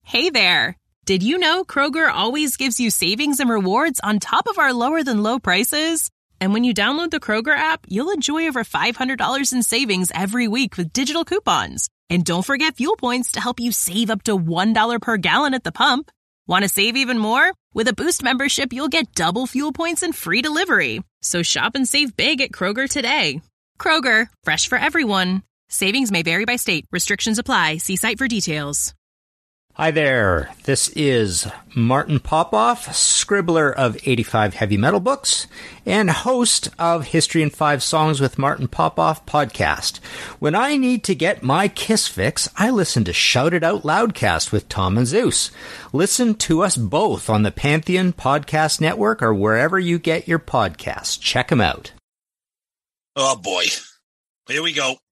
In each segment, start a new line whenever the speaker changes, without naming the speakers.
Hey there! Did you know Kroger always gives you savings and rewards on top of our lower-than-low prices? And when you download the Kroger app, you'll enjoy over $500 in savings every week with digital coupons. And don't forget fuel points to help you save up to $1 per gallon at the pump. Want to save even more? With a Boost membership, you'll get double fuel points and free delivery. So shop and save big at Kroger today. Kroger, fresh for everyone. Savings may vary by state. Restrictions apply. See site for details.
Hi there, this is Martin Popoff, scribbler of 85 Heavy Metal Books and host of History in 5 Songs with Martin Popoff podcast. When I need to get my Kiss fix, I listen to Shout It Out Loudcast with Tom and Zeus. Listen to us both on the Pantheon Podcast Network or wherever you get your podcasts. Check them out.
Oh boy, here we go.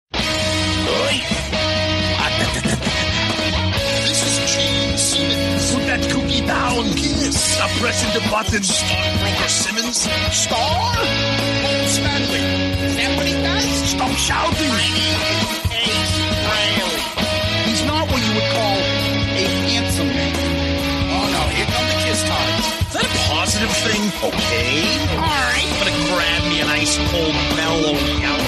Put that cookie down, Kiss. Stop pressing the buttons. Stockbroker Simmons. Star? Paul Stanley. Is that what he does? Stop shouting. Ace Frehley. He's not what you would call a handsome man. Oh no, here come the Kiss times. Is that a positive thing? Okay. All right. I'm gonna grab me an ice cold mellow yellow.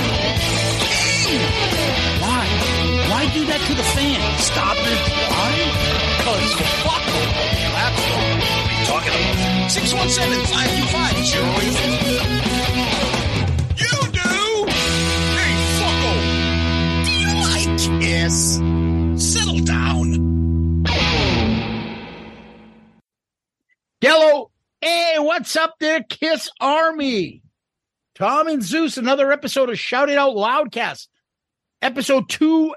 Why? Why do that to the fan? Stop it. Why? Because fuck them. That's what are you talking about? 617-525-0850. You do? Hey, fucko. Do you like Kiss? Settle down.
Hello. Hey, what's up there, Kiss Army? Tom and Zeus, another episode of Shout It Out Loudcast. Episode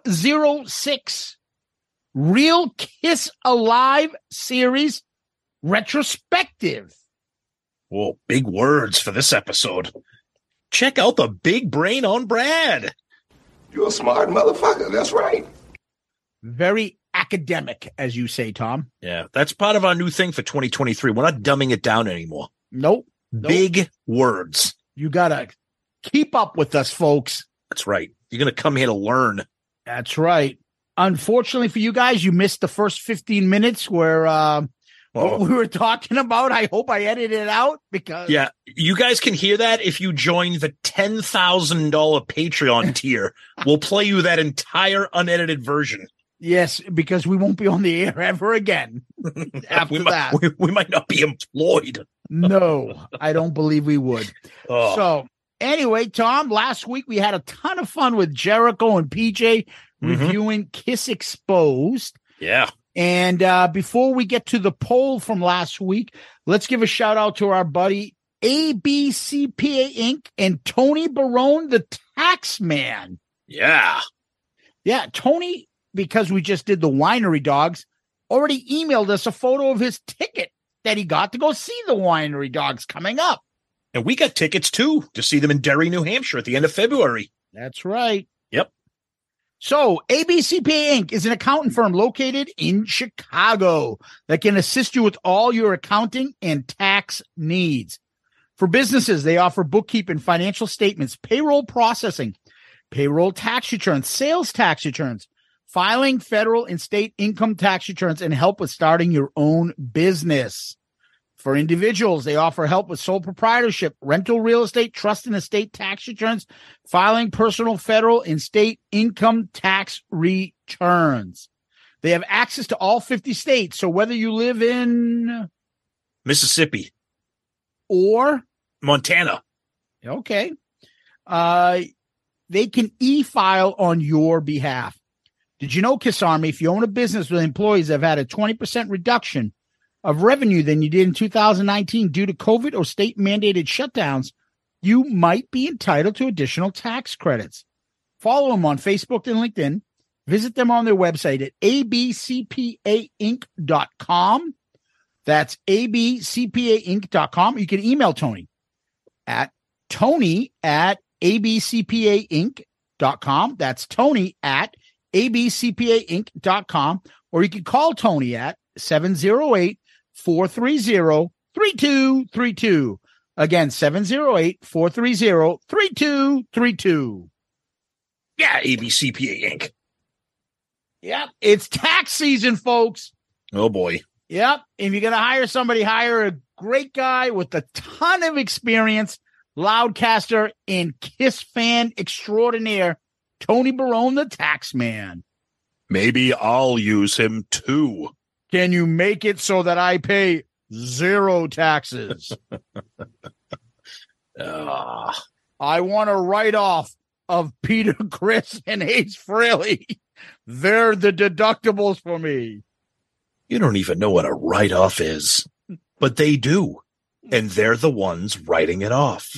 206. Real Kiss Alive series retrospective.
Whoa, big words for this episode. Check out the big brain on Brad.
You're a smart motherfucker. That's right.
Very academic, as you say, Tom.
Yeah, that's part of our new thing for 2023. We're not dumbing it down anymore.
Nope.
Big words.
You got to keep up with us, folks.
That's right. You're going to come here to learn.
That's right. Unfortunately for you guys, you missed the first 15 minutes where what we were talking about. I hope I edited it out because...
Yeah, you guys can hear that if you join the $10,000 Patreon tier. We'll play you that entire unedited version.
Yes, because we won't be on the air ever again after that.
We might not be employed.
No, I don't believe we would.
Oh.
So anyway, Tom, last week we had a ton of fun with Jericho and PJ reviewing Kiss Exposed.
Yeah.
And before we get to the poll from last week, let's give a shout out to our buddy ABCPA Inc. and Tony Barone, the tax man.
Yeah.
Yeah, Tony, because we just did the Winery Dogs, already emailed us a photo of his ticket that he got to go see the Winery Dogs coming up.
And we got tickets, too, to see them in Derry, New Hampshire at the end of February.
That's right.
Yep.
So ABCPA Inc. is an accountant firm located in Chicago that can assist you with all your accounting and tax needs. For businesses, they offer bookkeeping, financial statements, payroll processing, payroll tax returns, sales tax returns, filing federal and state income tax returns, and help with starting your own business. For individuals, they offer help with sole proprietorship, rental real estate, trust and estate tax returns, filing personal federal and state income tax returns. They have access to all 50 states. So whether you live in
Mississippi
or
Montana,
okay, they can e-file on your behalf. Did you know, Kiss Army, if you own a business with employees that have had a 20% reduction of revenue than you did in 2019 due to COVID or state-mandated shutdowns, you might be entitled to additional tax credits. Follow them on Facebook and LinkedIn. Visit them on their website at abcpainc.com. That's abcpainc.com. You can email Tony at abcpainc.com. That's Tony at abcpainc.com. Or you can call Tony at 708-430-3232. Again, 708-430-3232.
Yeah, ABCPA Inc.
Yeah, it's tax season, folks.
Oh, boy.
Yep. If you're going to hire somebody, hire a great guy with a ton of experience, Loudcaster and Kiss fan extraordinaire, Tony Barone, the Taxman.
Maybe I'll use him too.
Can you make it so that I pay 0 taxes? I want a write-off of Peter Criss and Ace Frehley. They're the deductibles for me.
You don't even know what a write-off is, but they do, and they're the ones writing it off.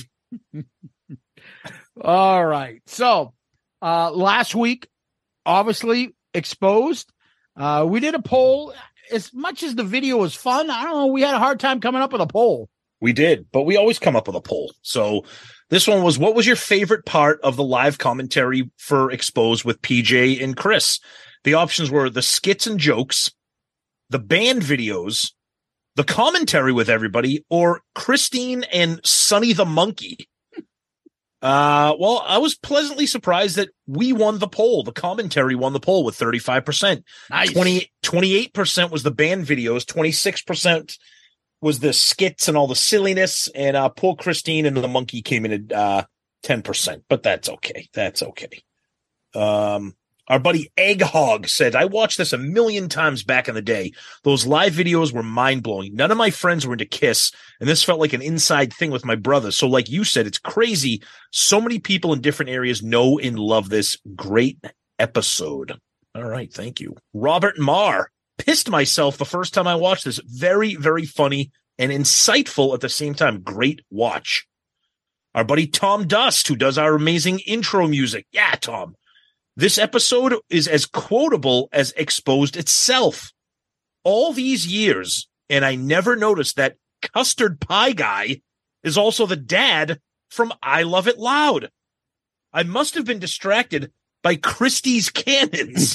All right. So last week, obviously, Exposed. We did a poll. As much as the video was fun, I don't know, we had a hard time coming up with a poll.
We did, but we always come up with a poll. So this one was, what was your favorite part of the live commentary for Exposed with PJ and Chris? The options were the skits and jokes, the band videos, the commentary with everybody, or Christine and Sonny the Monkey. Well, I was pleasantly surprised that we won the poll. The commentary won the poll with 35%.
Nice.
28% was the band videos. 26% was the skits and all the silliness. And poor Christine and the Monkey came in at 10%. But that's okay. That's okay. Our buddy Egghog said, I watched this a million times back in the day. Those live videos were mind-blowing. None of my friends were into Kiss, and this felt like an inside thing with my brother. So like you said, it's crazy. So many people in different areas know and love this great episode. All right, thank you. Robert Marr, pissed myself the first time I watched this. Very, very funny and insightful at the same time. Great watch. Our buddy Tom Dust, who does our amazing intro music. Yeah, Tom. This episode is as quotable as Exposed itself. All these years, and I never noticed that Custard Pie Guy is also the dad from I Love It Loud. I must have been distracted by Christie's cannons.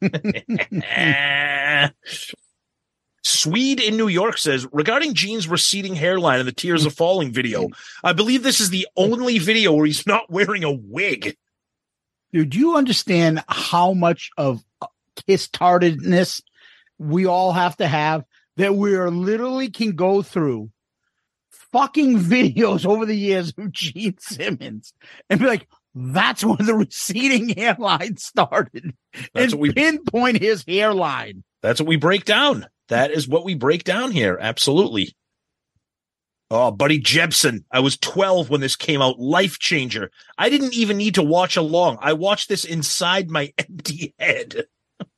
Swede in New York says, regarding Gene's receding hairline in the Tears Are Falling video, I believe this is the only video where he's not wearing a wig.
Dude, do you understand how much of kiss-tardedness we all have to have, that we are literally can go through fucking videos over the years of Gene Simmons and be like, that's when the receding hairline started.
That's
and
what we
pinpoint his hairline.
That's what we break down. That is what we break down here. Absolutely. Oh, buddy Jebson. I was 12 when this came out. Life changer. I didn't even need to watch along. I watched this inside my empty head.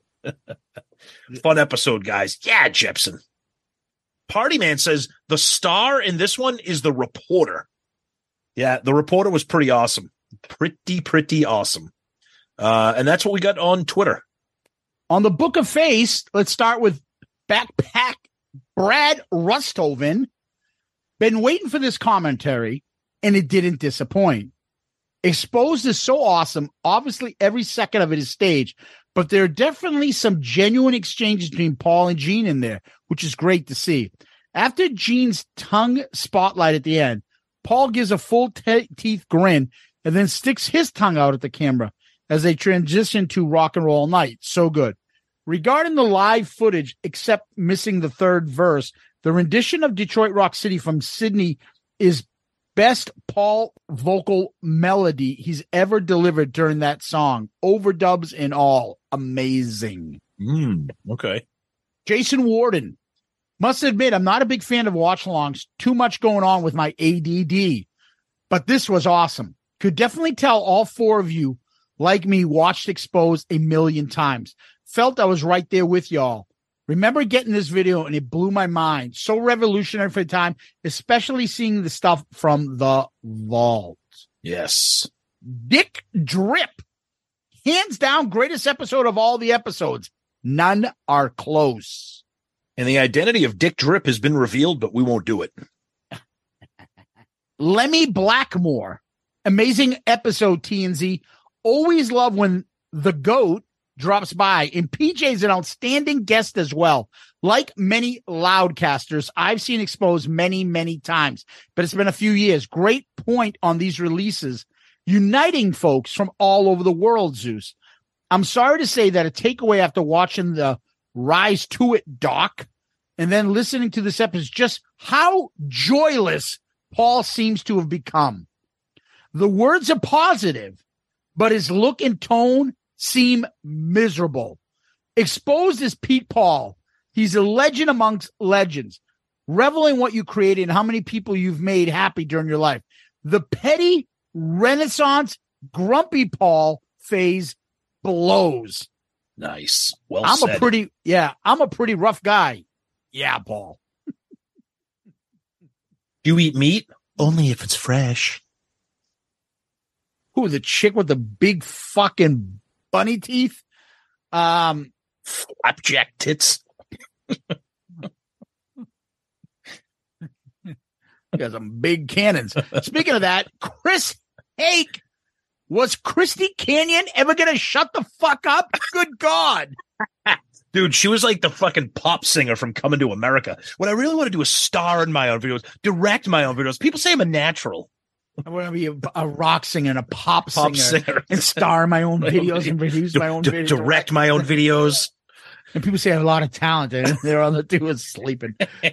Fun episode, guys. Yeah, Jebson. Party Man says the star in this one is the reporter. Yeah, the reporter was pretty awesome. Pretty awesome. And that's what we got on Twitter.
On the Book of Face, let's start with Backpack Brad Rusthoven. Been waiting for this commentary, and it didn't disappoint. Exposed is so awesome. Obviously, every second of it is staged, but there are definitely some genuine exchanges between Paul and Gene in there, which is great to see. After Gene's tongue spotlight at the end, Paul gives a full teeth grin and then sticks his tongue out at the camera as they transition to Rock and Roll Night. So good. Regarding the live footage, except missing the third verse, the rendition of Detroit Rock City from Sydney is best Paul vocal melody he's ever delivered during that song. Overdubs and all. Amazing.
Okay.
Jason Warden. Must admit, I'm not a big fan of watch-alongs. Too much going on with my ADD. But this was awesome. Could definitely tell all four of you, like me, watched Exposed a million times. Felt I was right there with y'all. Remember getting this video and it blew my mind. So revolutionary for the time, especially seeing the stuff from the vault.
Yes.
Dick Drip. Hands down, greatest episode of all the episodes. None are close.
And the identity of Dick Drip has been revealed, but we won't do it.
Lemmy Blackmore. Amazing episode, TNZ. Always love when the GOAT drops by, and PJ's an outstanding guest as well. Like many Loudcasters, I've seen Exposed many times, but it's been a few years. Great point on these releases, uniting folks from all over the world, Zeus. I'm sorry to say that a takeaway after watching the Rise to it, Doc. And then listening to this episode, just how joyless Paul seems to have become. The words are positive, but his look and tone seem miserable. Exposed as Pete Paul, he's a legend amongst legends, reveling what you created and how many people you've made happy during your life. The petty Renaissance grumpy Paul phase blows.
Nice. Well
I'm
said.
I'm a pretty rough guy. Yeah, Paul.
Do you eat meat? Only if it's fresh.
Who, the chick with the big fucking bunny teeth?
Flapjack tits.
Got some big cannons. Speaking of that, Chris Hake. Was Christy Canyon ever going to shut the fuck up? Good God.
Dude, she was like the fucking pop singer from Coming to America. What I really want to do is star in my own videos, direct my own videos. People say I'm a natural.
I want to be a rock singer and a pop
singer.
And star in my own videos and produce my own videos.
Direct my own videos.
And people say I have a lot of talent and they're all they do is sleeping.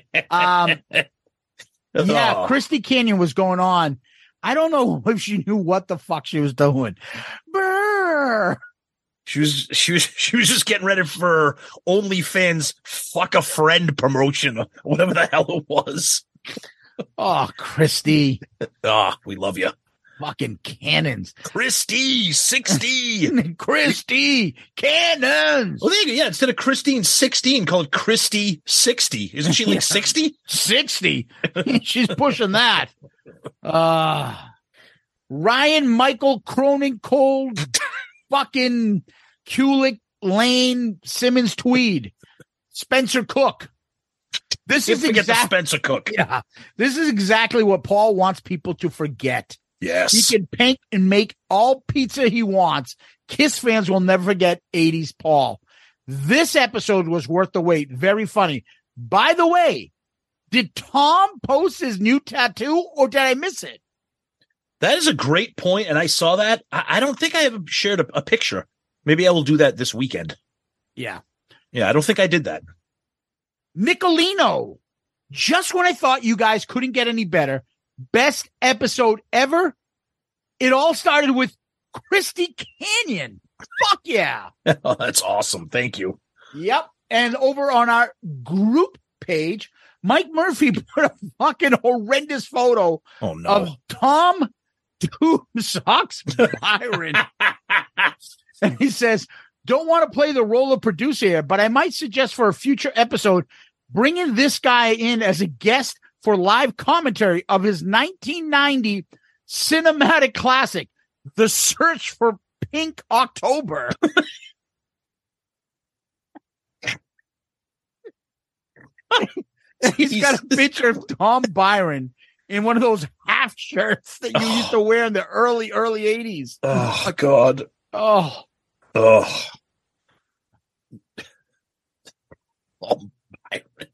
Yeah, Christy Canyon was going on. I don't know if she knew what the fuck she was doing. Brr.
She was just getting ready for OnlyFans fuck a friend promotion or whatever the hell it was.
Oh, Christy.
We love you.
Fucking cannons.
Christy 60.
Christy cannons.
Well, there you go. Yeah, instead of Christine 16, call it Christy 60. Isn't she like 60?
60. She's pushing that. Ryan Michael Cronin Cold fucking Kulik Lane Simmons Tweed Spencer Cook. This is
exactly Spencer Cook.
Yeah, this is exactly what Paul wants people to forget.
Yes,
he can paint and make all pizza he wants. Kiss fans will never forget 80s Paul. This episode was worth the wait. Very funny. By the way, did Tom post his new tattoo or did I miss it?
That is a great point, and I saw that. I don't think I have shared a picture. Maybe I will do that this weekend.
Yeah.
Yeah, I don't think I did that.
Nicolino. Just when I thought you guys couldn't get any better, best episode ever, it all started with Christy Canyon. Fuck yeah.
Oh, that's awesome. Thank you.
Yep. And over on our group page, Mike Murphy put a fucking horrendous photo of Tom Socks Byron. And he says, don't want to play the role of producer here, but I might suggest for a future episode, bringing this guy in as a guest for live commentary of his 1990 cinematic classic, The Search for Pink October. He's got a picture of Tom Byron in one of those half shirts that you used to wear in the early 80s.
Oh, God.
Oh.
Tom Byron.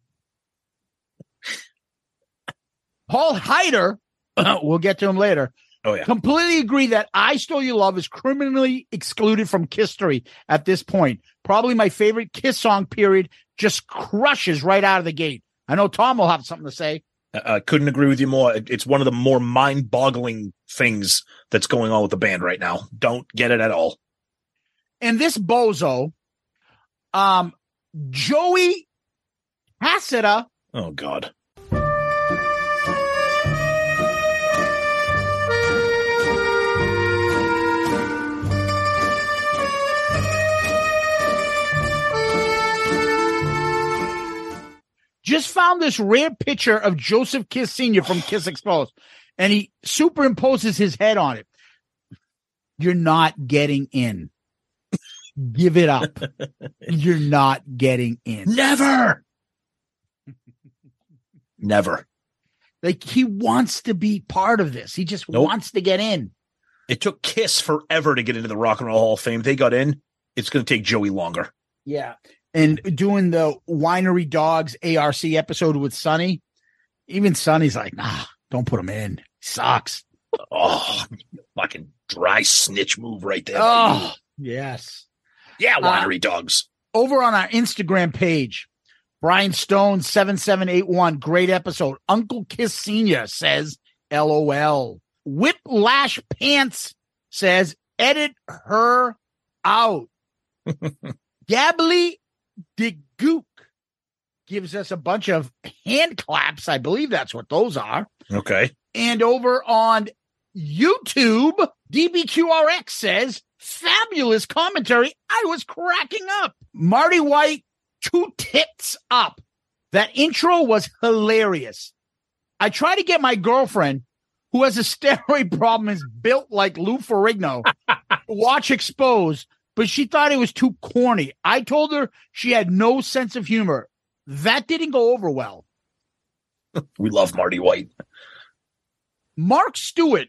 Paul Heider, we'll get to him later.
Oh, yeah.
Completely agree that I Stole Your Love is criminally excluded from Kiss-tory at this point. Probably my favorite Kiss song, period. Just crushes right out of the gate. I know Tom will have something to say.
I couldn't agree with you more. It's one of the more mind-boggling things that's going on with the band right now. Don't get it at all.
And this bozo, Joey Cassetta.
Oh, God.
Just found this rare picture of Joseph Kiss Sr. from Kiss Exposed, and he superimposes his head on it. You're not getting in. Give it up. You're not getting in.
Never. Never.
Like, he wants to be part of this. He just wants to get in.
It took Kiss forever to get into the Rock and Roll Hall of Fame. They got in. It's going to take Joey longer.
Yeah. And doing the Winery Dogs ARC episode with Sonny, even Sonny's like, nah, don't put him in. He sucks.
Oh, fucking dry snitch move right there.
Oh, yes.
Yeah, Winery Dogs.
Over on our Instagram page, Brian Stone 7781, great episode. Uncle Kiss Senior says, LOL. Whiplash Pants says, edit her out. Gabbly DeGook gives us a bunch of hand claps. I believe that's what those are.
Okay.
And over on YouTube, DBQRX says, fabulous commentary. I was cracking up. Marty White, 2 tits up. That intro was hilarious. I try to get my girlfriend, who has a steroid problem, is built like Lou Ferrigno, to watch Exposed, but she thought it was too corny. I told her she had no sense of humor. That didn't go over well.
We love Marty White.
Mark Stewart,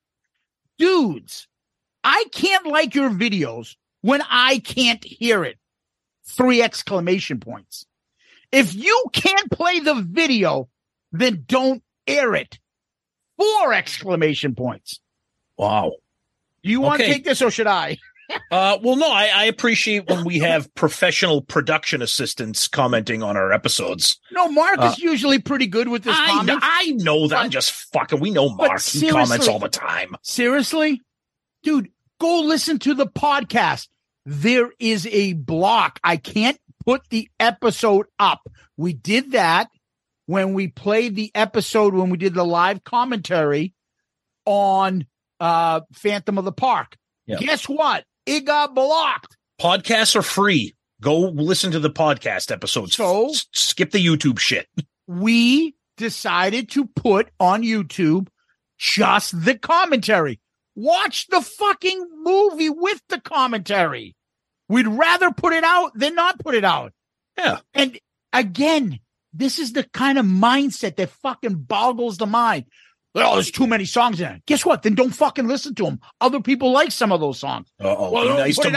dudes, I can't like your videos when I can't hear it. 3 exclamation points. If you can't play the video, then don't air it. 4 exclamation points.
Wow.
Do you want to take this or should I?
Well, no, I appreciate when we have professional production assistants commenting on our episodes.
No, Mark is usually pretty good with his comments.
I know that. I'm just fucking. We know Mark. He comments all the time.
Seriously? Dude, go listen to the podcast. There is a block. I can't put the episode up. We did that when we played the episode, when we did the live commentary on Phantom of the Park. Yep. Guess what? It got blocked.
Podcasts are free. Go listen to the podcast episodes.
So
skip the YouTube shit.
We decided to put on YouTube just the commentary. Watch the fucking movie with the commentary. We'd rather put it out than not put it out.
Yeah.
And again, this is the kind of mindset that fucking boggles the mind. Oh, there's too many songs in it. Guess what? Then don't fucking listen to them. Other people like some of those songs.
Well, be nice to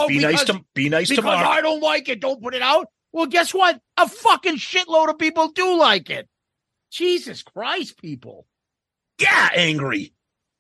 Mark.
I don't like it. Don't put it out. Well, guess what? A fucking shitload of people do like it. Jesus Christ, people.
Yeah, angry.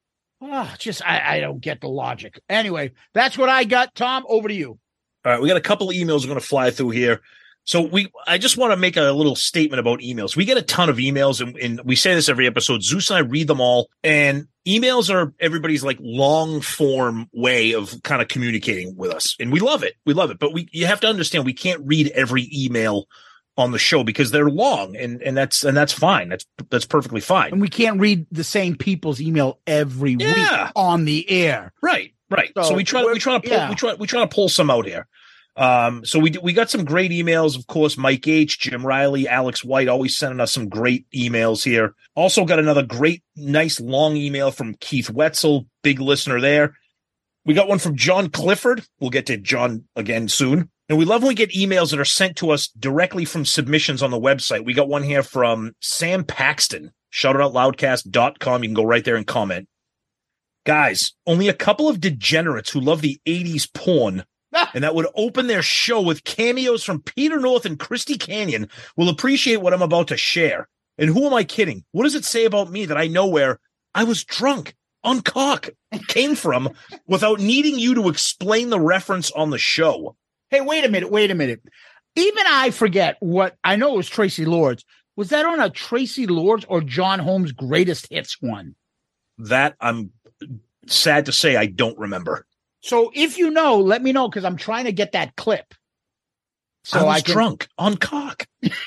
I don't get the logic. Anyway, that's what I got. Tom, over to you.
All right, we got a couple of emails we're going to fly through here. So I just want to make a little statement about emails. We get a ton of emails, and we say this every episode. Zeus and I read them all, and emails are everybody's like long form way of kind of communicating with us, and we love it. We love it, but you have to understand we can't read every email on the show because they're long, and that's fine. That's perfectly fine.
And we can't read the same people's email every week on the air.
Right. So we try to pull some out here. So we got some great emails, of course. Mike H, Jim Riley, Alex White, always sending us some great emails here. Also got another great, nice long email from Keith Wetzel, big listener there. We got one from John Clifford. We'll get to John again soon. And we love when we get emails that are sent to us directly from submissions on the website. We got one here from Sam Paxton. ShoutItOutLoudcast.com. You can go right there and comment. Guys, only a couple of degenerates who love the 80s porn and that would open their show with cameos from Peter North and Christy Canyon will appreciate what I'm about to share. And who am I kidding? What does it say about me that I know where I was drunk on cock came from without needing you to explain the reference on the show?
Hey, wait a minute. Even I forget what I know. It was Tracy Lords. Was that on a Tracy Lords or John Holmes Greatest Hits one?
That I'm sad to say I don't remember.
So if you know, let me know, because I'm trying to get that clip. So
I was drunk on cock.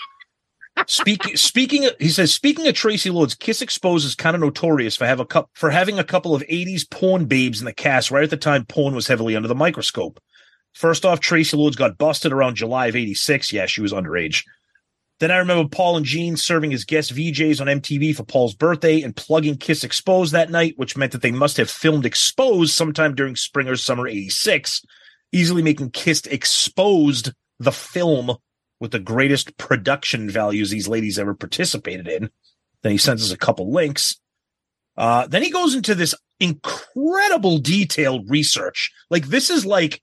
Speaking of Tracy Lords, Kiss Exposed is kind of notorious for having a couple of 80s porn babes in the cast right at the time porn was heavily under the microscope. First off, Tracy Lords got busted around July of 86. Yeah, she was underage. Then I remember Paul and Gene serving as guest VJs on MTV for Paul's birthday and plugging Kiss Exposed that night, which meant that they must have filmed Exposed sometime during spring or summer 86, easily making Kiss Exposed the film with the greatest production values these ladies ever participated in. Then he sends us a couple links. Then he goes into this incredible detailed research. Like this is like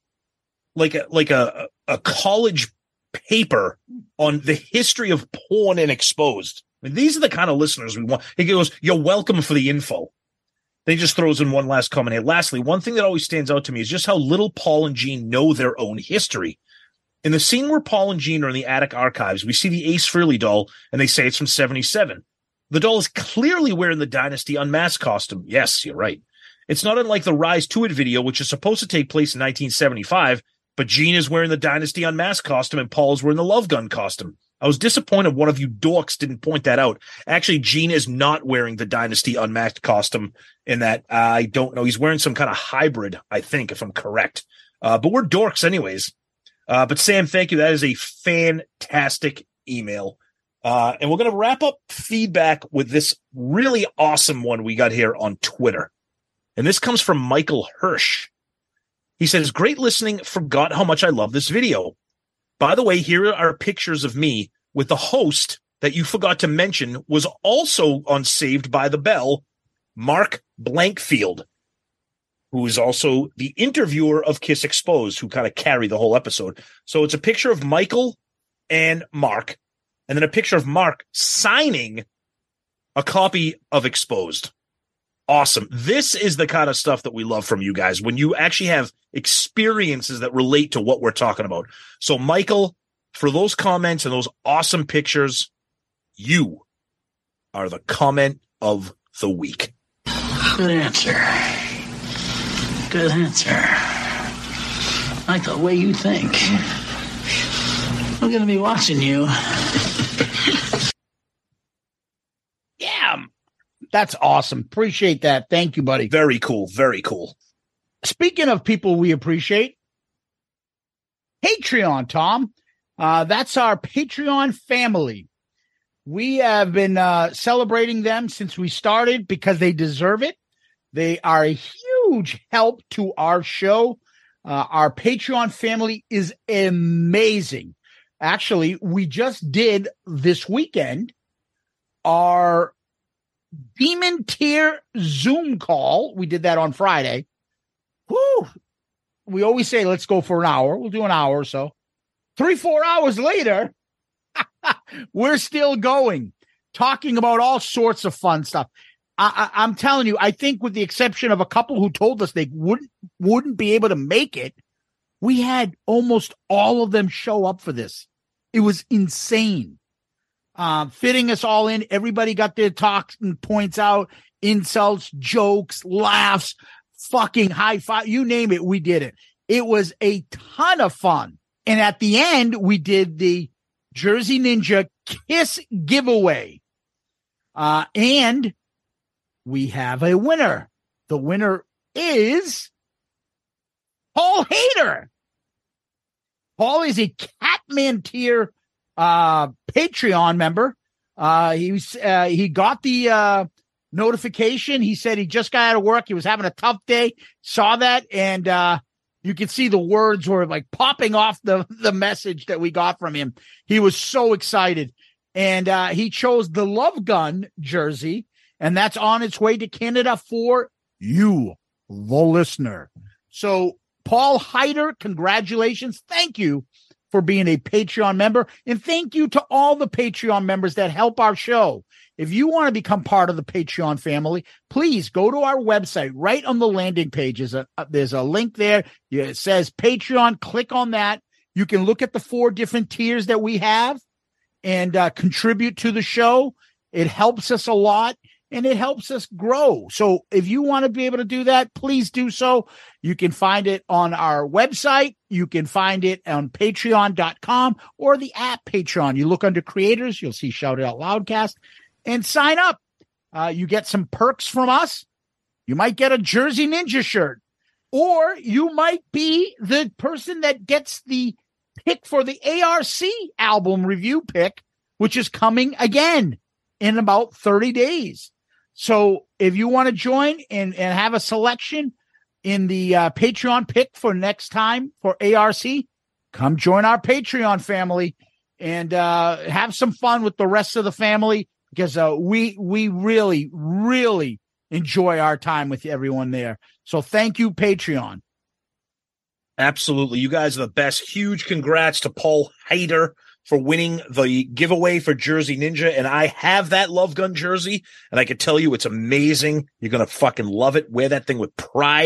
a college paper on the history of porn and Exposed. I mean, these are the kind of listeners we want. He goes, "You're welcome for the info." Then he just throws in one last comment here. Lastly, one thing that always stands out to me is just how little Paul and Gene know their own history. In the scene where Paul and Gene are in the attic archives, we see the Ace Frehley doll, and they say it's from 77. The doll is clearly wearing the Dynasty Unmasked costume. Yes, you're right. It's not unlike the Rise to It video, which is supposed to take place in 1975, but Gene is wearing the Dynasty Unmasked costume and Paul is wearing the Love Gun costume. I was disappointed one of you dorks didn't point that out. Actually, Gene is not wearing the Dynasty Unmasked costume in that. I don't know. He's wearing some kind of hybrid, I think, if I'm correct. But we're dorks anyways. But Sam, thank you. That is a fantastic email. And we're going to wrap up feedback with this really awesome one we got here on Twitter. And this comes from Michael Hirsch. He says, great listening. Forgot how much I love this video. By the way, here are pictures of me with the host that you forgot to mention was also on Saved by the Bell, Mark Blankfield, who is also the interviewer of Kiss Exposed, who kind of carried the whole episode. So it's a picture of Michael and Mark, and then a picture of Mark signing a copy of Exposed. Awesome. This is the kind of stuff that we love from you guys, when you actually have experiences that relate to what we're talking about. So, Michael, for those comments and those awesome pictures, you are the comment of the week.
Good answer. Good answer. I like the way you think. I'm going to be watching you.
Yeah. That's awesome. Appreciate that. Thank you, buddy.
Very cool. Very cool.
Speaking of people we appreciate, Patreon, Tom. That's our Patreon family. We have been celebrating them since we started because they deserve it. They are a huge help to our show. Our Patreon family is amazing. Actually, we just did this weekend our Demon Tier Zoom call. We did that on Friday. Whew. We always say, let's go for an hour. We'll do an hour or so. 3-4 hours later, we're still going, talking about all sorts of fun stuff. I'm telling you, I think with the exception of a couple who told us they wouldn't be able to make it, we had almost all of them show up for this. It was insane. Fitting us all in. Everybody got their talking points out, insults, jokes, laughs, fucking high five, you name it, we did it. It was a ton of fun. And at the end, we did the Jersey Ninja Kiss giveaway. And we have a winner. The winner is Paul Hader. Paul is a Catman Tier Patreon member. He got the notification. He said he just got out of work. He was having a tough day. Saw that, and you could see the words were like popping off the message that we got from him. He was so excited, and he chose the Love Gun jersey, and that's on its way to Canada for you, the listener. So, Paul Heider, congratulations. Thank you for being a Patreon member. And thank you to all the Patreon members that help our show. If you want to become part of the Patreon family, please go to our website. Right on the landing page there's a link there. It says Patreon. Click on that. You can look at the 4 different tiers that we have and contribute to the show. It helps us a lot, and it helps us grow. So if you want to be able to do that, please do so. You can find it on our website. You can find it on patreon.com or the app Patreon. You look under creators, you'll see Shout It Out Loudcast, and sign up. You get some perks from us. You might get a Jersey Ninja shirt, or you might be the person that gets the pick for the ARC album review pick, which is coming again in about 30 days. So if you want to join and have a selection in the Patreon pick for next time for ARC, come join our Patreon family and have some fun with the rest of the family, because we really, really enjoy our time with everyone there. So thank you, Patreon.
Absolutely. You guys are the best. Huge congrats to Paul Hader for winning the giveaway for Jersey Ninja. And I have that Love Gun jersey, and I can tell you it's amazing. You're going to fucking love it. Wear that thing with pride.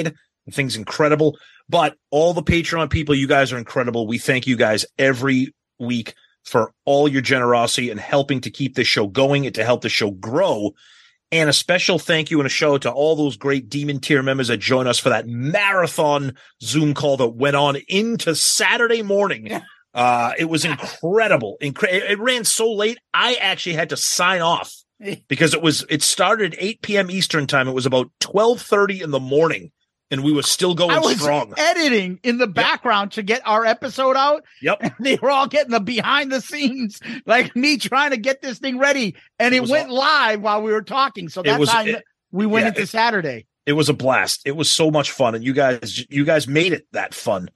The thing's incredible. But all the Patreon people, you guys are incredible. We thank you guys every week for all your generosity and helping to keep this show going and to help the show grow. And a special thank you and a shout out to all those great Demon Tier members that joined us for that marathon Zoom call that went on into Saturday morning. It was incredible. It ran so late, I actually had to sign off because it started at 8 p.m. Eastern time. It was about 12:30 in the morning, and we were still going strong.
Editing in the background to get our episode out.
Yep.
And they were all getting the behind the scenes, like me trying to get this thing ready. And it went live while we were talking. So that's how we went into Saturday.
It was a blast. It was so much fun. And you guys made it that fun.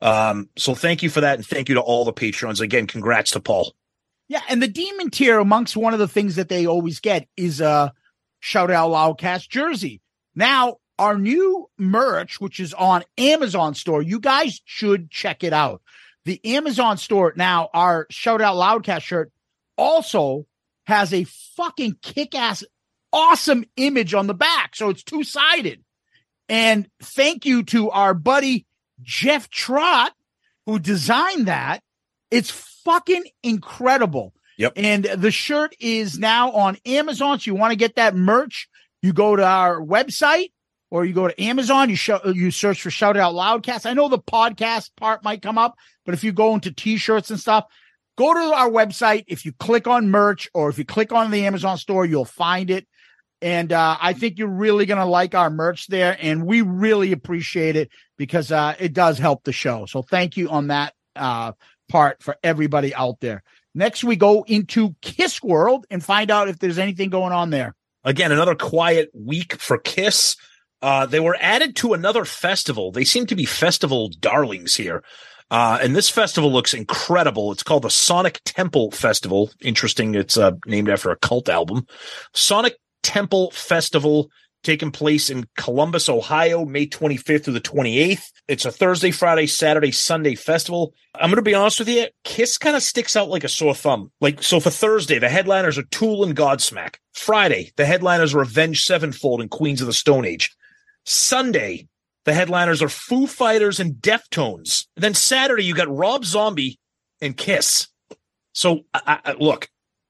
So thank you for that. And thank you to all the Patrons. Again, congrats to Paul.
Yeah. And the Demon Tier, amongst one of the things that they always get is a Shout Out Loudcast jersey. Now, our new merch, which is on Amazon store, you guys should check it out. The Amazon store now, our Shout Out Loudcast shirt also has a fucking kick-ass, awesome image on the back. So it's two-sided. And thank you to our buddy Jeff Trott, who designed that. It's fucking incredible.
Yep.
And the shirt is now on Amazon. So you want to get that merch, you go to our website or you go to Amazon, you search for Shout Out Loudcast. I know the podcast part might come up, but if you go into t-shirts and stuff, go to our website. If you click on merch or if you click on the Amazon store, you'll find it. And I think you're really going to like our merch there. And we really appreciate it because it does help the show. So thank you on that part for everybody out there. Next, we go into Kiss World and find out if there's anything going on there.
Again, another quiet week for Kiss. They were added to another festival. They seem to be festival darlings here. And this festival looks incredible. It's called the Sonic Temple Festival. Interesting. It's named after a cult album. Sonic Temple Festival taking place in Columbus, Ohio, May 25th through the 28th. It's a Thursday, Friday, Saturday, Sunday festival. I'm going to be honest with you. Kiss kind of sticks out like a sore thumb. So for Thursday, the headliners are Tool and Godsmack. Friday, the headliners are Avenged Sevenfold and Queens of the Stone Age. Sunday, the headliners are Foo Fighters and Deftones. And then Saturday, you got Rob Zombie and Kiss. So look,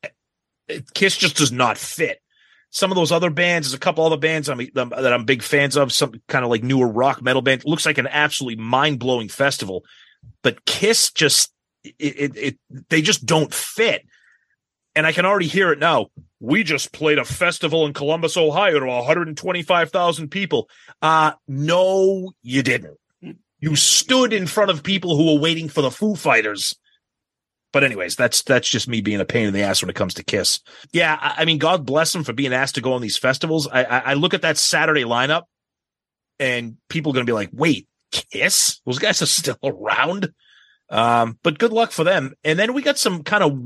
Kiss just does not fit. Some of those other bands, there's a couple other bands that I'm big fans of, some kind of like newer rock metal band. It looks like an absolutely mind-blowing festival. But Kiss just, they just don't fit. And I can already hear it now. We just played a festival in Columbus, Ohio to 125,000 people. No, you didn't. You stood in front of people who were waiting for the Foo Fighters. But anyways, that's just me being a pain in the ass when it comes to Kiss. Yeah, I mean, God bless them for being asked to go on these festivals. I look at that Saturday lineup, and people are going to be like, wait, Kiss? Those guys are still around? But good luck for them. And then we got some kind of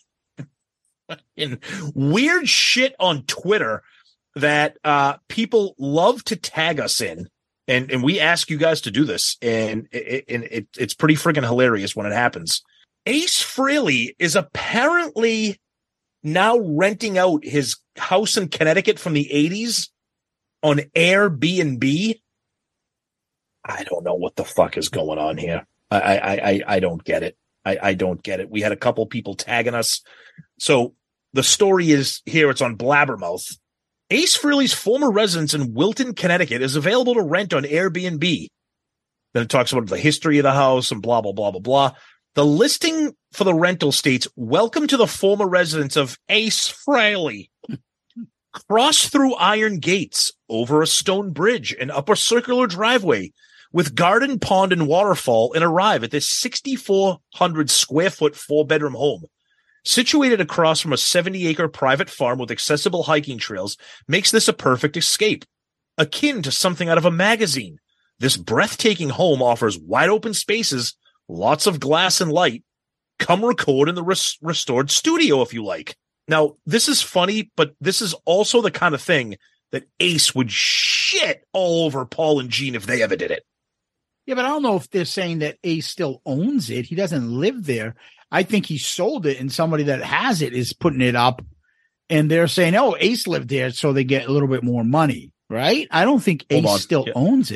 weird shit on Twitter that people love to tag us in. And we ask you guys to do this. And it's pretty freaking hilarious when it happens. Ace Frehley is apparently now renting out his house in Connecticut from the 80s on Airbnb. I don't know what the fuck is going on here. I don't get it. I don't get it. We had a couple people tagging us. So the story is here. It's on Blabbermouth. Ace Frehley's former residence in Wilton, Connecticut is available to rent on Airbnb. Then it talks about the history of the house and blah, blah, blah, blah, blah. The listing for the rental states, welcome to the former residence of Ace Frehley. Cross through iron gates, over a stone bridge, and up a circular driveway with garden, pond, and waterfall, and arrive at this 6,400 square foot 4-bedroom home. Situated across from a 70-acre private farm with accessible hiking trails, makes this a perfect escape. Akin to something out of a magazine, this breathtaking home offers wide open spaces, lots of glass and light. Come record in the restored studio if you like. Now, this is funny, but this is also the kind of thing that Ace would shit all over Paul and Gene if they ever did it.
Yeah, but I don't know if they're saying that Ace still owns it. He doesn't live there. I think he sold it, and somebody that has it is putting it up, and they're saying, oh, Ace lived there, so they get a little bit more money, right? I don't think Ace still owns it.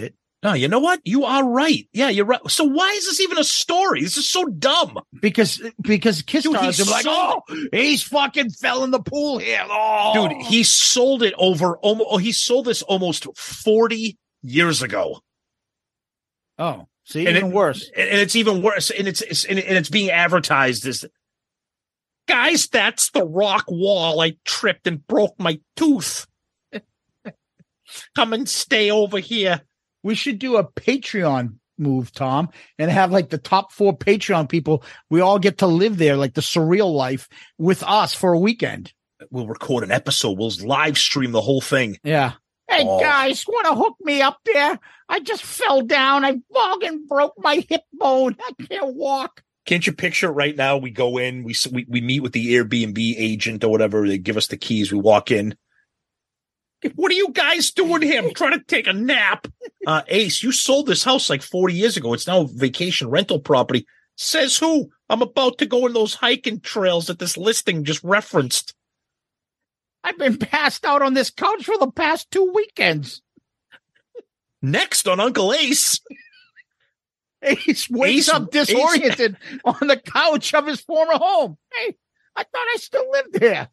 No, you know what? You are right. Yeah, you're right. So why is this even a story? This is so dumb.
Because Kiss
Dude,
stars are like,
sold-
he's fucking fell in the pool here. Oh.
Dude, he sold it he sold this almost 40 years ago.
Oh, see,
And
even worse.
And it's even worse. And it's being advertised as, guys, that's the rock wall. I tripped and broke my tooth. Come and stay over here.
We should do a Patreon move, Tom, and have like the top 4 Patreon people. We all get to live there, like the surreal life with us for a weekend.
We'll record an episode. We'll live stream the whole thing.
Yeah. Hey, guys, want to hook me up there? I just fell down. I fucking broke my hip bone. I can't walk.
Can't you picture it right now? We go in, we meet with the Airbnb agent or whatever. They give us the keys. We walk in. What are you guys doing here? I'm trying to take a nap. Ace, you sold this house like 40 years ago. It's now a vacation rental property. Says who? I'm about to go in those hiking trails that this listing just referenced.
I've been passed out on this couch for the past 2 weekends.
Next on Uncle Ace.
Ace wakes up disoriented on the couch of his former home. Hey, I thought I still lived there.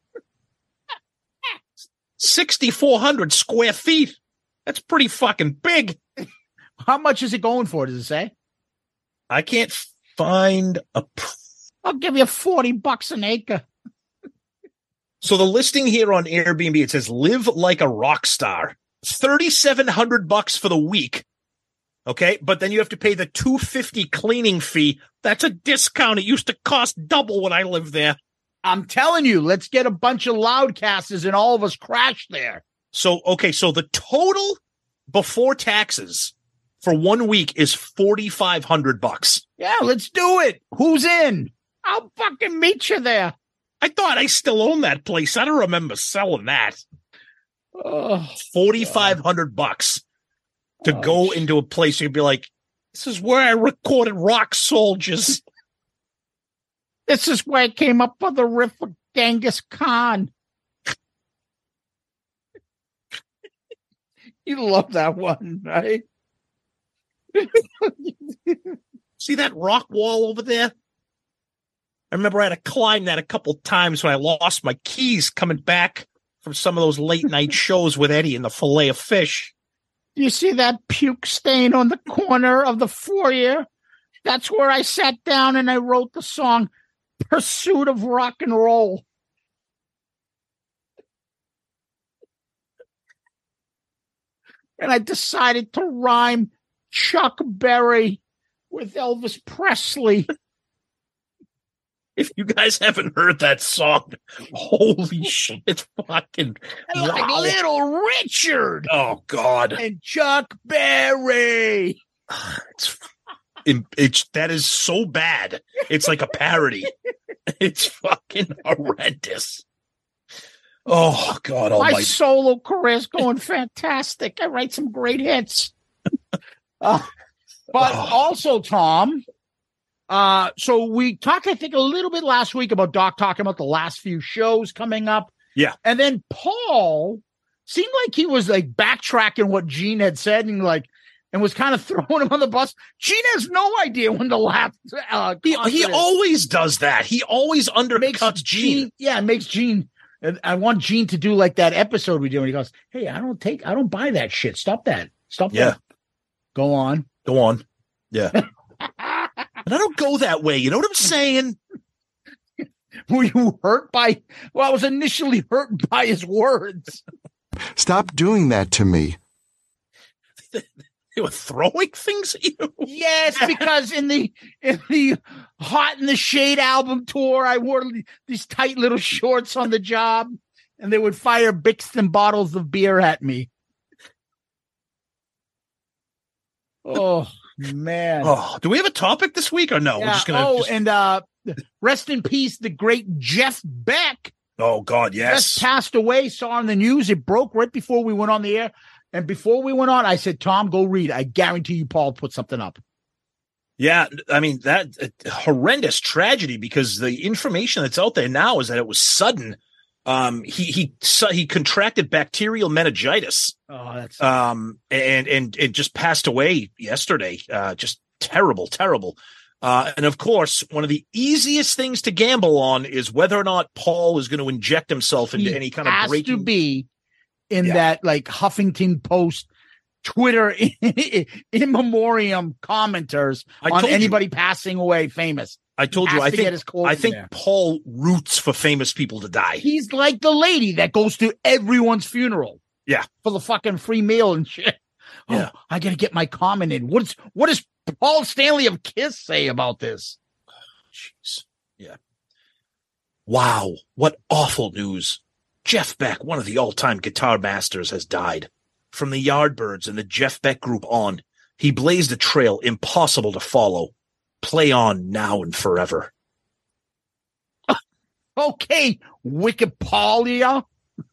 6,400 square feet. That's pretty fucking big.
How much is it going for? Does it say?
I can't find a.
I'll give you $40 an acre.
So the listing here on Airbnb, it says live like a rock star. $3,700 for the week. Okay. But then you have to pay the $250 cleaning fee. That's a discount. It used to cost double when I lived there.
I'm telling you, let's get a bunch of loudcasters and all of us crash there.
So, okay. So the total before taxes for 1 week is $4,500.
Yeah, let's do it. Who's in? I'll fucking meet you there.
I thought I still own that place. I don't remember selling that. $4,500 to go into a place. You'd be like, this is where I recorded Rock Soldiers.
This is where I came up with the riff of Genghis Khan. You love that one, right?
See that rock wall over there? I remember I had to climb that a couple times when I lost my keys coming back from some of those late night shows with Eddie and the fillet of fish.
Do you see that puke stain on the corner of the foyer? That's where I sat down and I wrote the song Pursuit of Rock and Roll. And I decided to rhyme Chuck Berry with Elvis Presley.
If you guys haven't heard that song, holy shit, it's fucking
like
wow.
Little Richard.
Oh, God.
And Chuck Berry.
It's that is so bad. It's like a parody. It's fucking horrendous. Oh, God almighty.
My solo career is going fantastic. I write some great hits. But also, Tom, so we talked, I think, a little bit last week about Doc talking about the last few shows coming up.
Yeah.
And then Paul seemed like he was like backtracking what Gene had said and was kind of throwing him on the bus. Gene has no idea when the last
he always does that. He always undercuts Gene.
Yeah, makes Gene. I want Gene to do like that episode we do. And he goes, hey, I don't buy that shit. Stop that.
Yeah.
Go on.
Yeah. And I don't go that way. You know what I'm saying?
Were you hurt by? Well, I was initially hurt by his words.
Stop doing that to me.
They were throwing things at you?
Yes, because in the Hot in the Shade album tour, I wore these tight little shorts on the job, and they would fire Bixton bottles of beer at me. Oh, man.
Oh, do we have a topic this week or no?
Yeah.
We're just gonna.
And rest in peace, the great Jeff Beck.
Oh, God, yes.
Just passed away. Saw on the news. It broke right before we went on the air. And before we went on, I said, Tom, go read. I guarantee you Paul put something up.
Yeah, I mean, that horrendous tragedy, because the information that's out there now is that it was sudden. He contracted bacterial meningitis.
Oh, that's
and just passed away yesterday. Just terrible. And of course, one of the easiest things to gamble on is whether or not Paul is going to inject himself into any kind of breaking.
Has to be in that like Huffington Post, Twitter in memoriam commenters on anybody passing away famous.
I told you, I think Paul roots for famous people to die.
He's like the lady that goes to everyone's funeral.
Yeah.
For the fucking free meal and shit.
Yeah.
Oh, I got to get my comment in. What does Paul Stanley of Kiss say about this?
Jeez. Yeah. Wow. What awful news. Jeff Beck, one of the all-time guitar masters, has died. From the Yardbirds and the Jeff Beck Group on, he blazed a trail impossible to follow. Play on now and forever.
Okay, Wikipedia.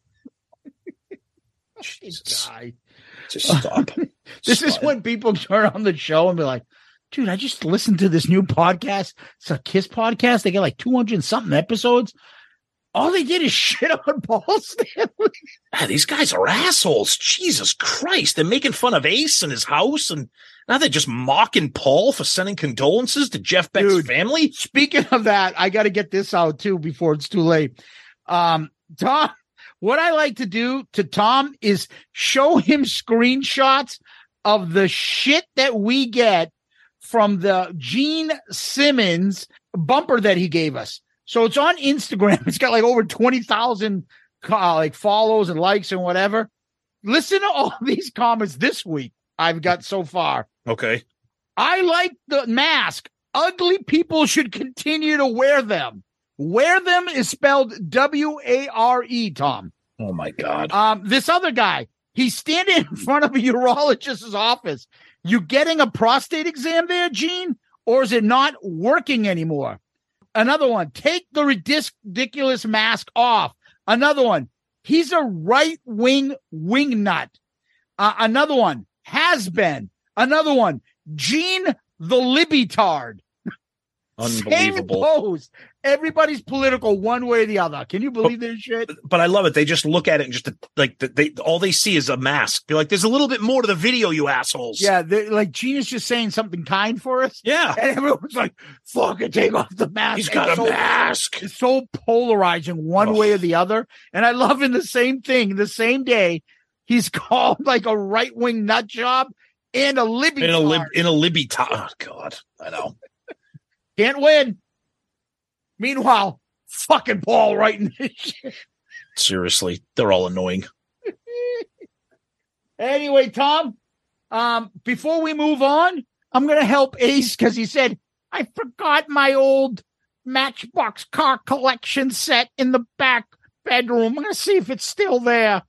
Jesus. Just stop.
This is when people turn on the show and be like, dude, I just listened to this new podcast. It's a Kiss podcast. They got like 200 and something episodes. All they did is shit on Paul Stanley.
These guys are assholes. Jesus Christ. They're making fun of Ace and his house, and now they're just mocking Paul for sending condolences to Jeff Beck's family.
Speaking of that, I got to get this out too before it's too late. Tom, what I like to do to Tom is show him screenshots of the shit that we get from the Gene Simmons bumper that he gave us. So it's on Instagram. It's got like over 20,000 like follows and likes and whatever. Listen to all these comments this week I've got so far.
Okay.
I like the mask. Ugly people should continue to wear them. Wear them is spelled W-A-R-E, Tom.
Oh, my God.
This other guy, he's standing in front of a urologist's office. You getting a prostate exam there, Gene? Or is it not working anymore? Another one, take the ridiculous mask off. Another one, he's a right-wing wingnut. Another one, has been. Another one, Gene the Libitard.
Unbelievable.
Same pose. Everybody's political one way or the other. Can you believe this shit?
But I love it. They just look at it and just like all they see is a mask. They're like, there's a little bit more to the video, you assholes.
Yeah, like Gene is just saying something kind for us.
Yeah.
And everyone's like, fucking take off the mask.
He's got a mask.
It's so polarizing one way or the other. And I love in the same thing, the same day, he's called like a right-wing nut job and a Libby.
In a Libby top. Oh, God. I know.
Can't win. Meanwhile, fucking Paul writing this shit.
Seriously, they're all annoying.
Anyway, Tom, before we move on, I'm going to help Ace because he said, I forgot my old Matchbox car collection set in the back bedroom. I'm going to see if it's still there.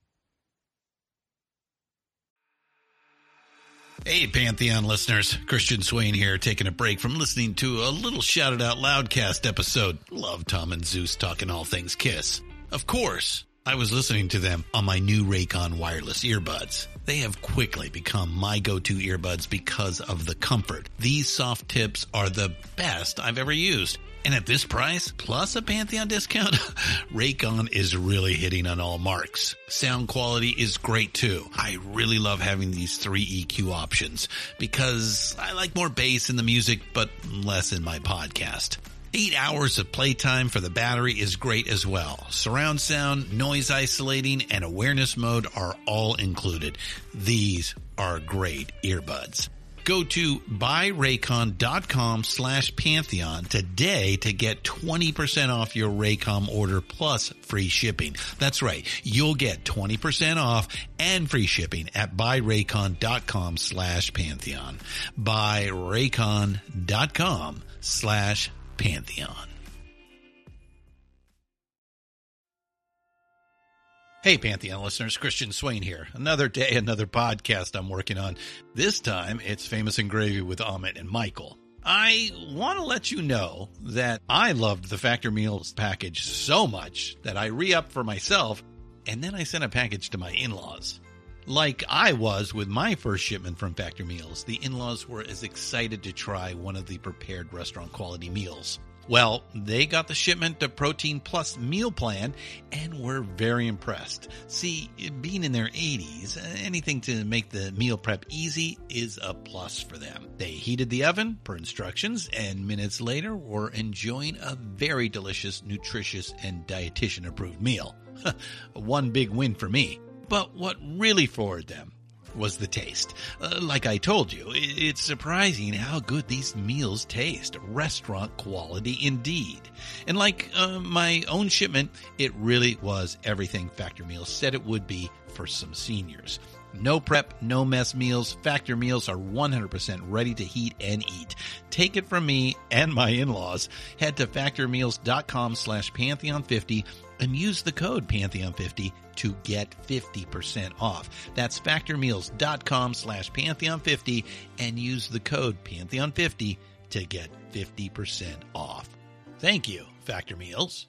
Hey, Pantheon listeners. Christian Swain here, taking a break from listening to a little Shout It Out Loudcast episode. Love Tom and Zeus talking all things Kiss. Of course, I was listening to them on my new Raycon wireless earbuds. They have quickly become my go-to earbuds because of the comfort. These soft tips are the best I've ever used. And at this price, plus a Pantheon discount, Raycon is really hitting on all marks. Sound quality is great too. I really love having these 3 EQ options because I like more bass in the music, but less in my podcast. 8 hours of playtime for the battery is great as well. Surround sound, noise isolating, and awareness mode are all included. These are great earbuds. Go to buyraycon.com/Pantheon today to get 20% off your Raycom order plus free shipping. That's right. You'll get 20% off and free shipping at buyraycon.com/Pantheon. buyraycon.com/Pantheon. Hey, Pantheon listeners, Christian Swain here. Another day, another podcast I'm working on. This time, it's Famous and Gravy with Amit and Michael. I want to let you know that I loved the Factor Meals package so much that I re-upped for myself, and then I sent a package to my in-laws. Like I was with my first shipment from Factor Meals, the in-laws were as excited to try one of the prepared restaurant quality meals. Well, they got the shipment of Protein Plus meal plan and were very impressed. See, being in their 80s, anything to make the meal prep easy is a plus for them. They heated the oven per instructions, and minutes later were enjoying a very delicious, nutritious, and dietitian-approved meal. One big win for me. But what really floored them was the taste. Like I told you, it's surprising how good these meals taste. Restaurant quality indeed. And like my own shipment, it really was everything Factor Meals said it would be for some seniors. No prep, no mess meals. Factor Meals are 100% ready to heat and eat. Take it from me and my in-laws. Head to factormeals.com/Pantheon50 and use the code Pantheon50 to get 50% off. That's factormeals.com/Pantheon50 and use the code Pantheon50 to get 50% off. Thank you, Factor Meals.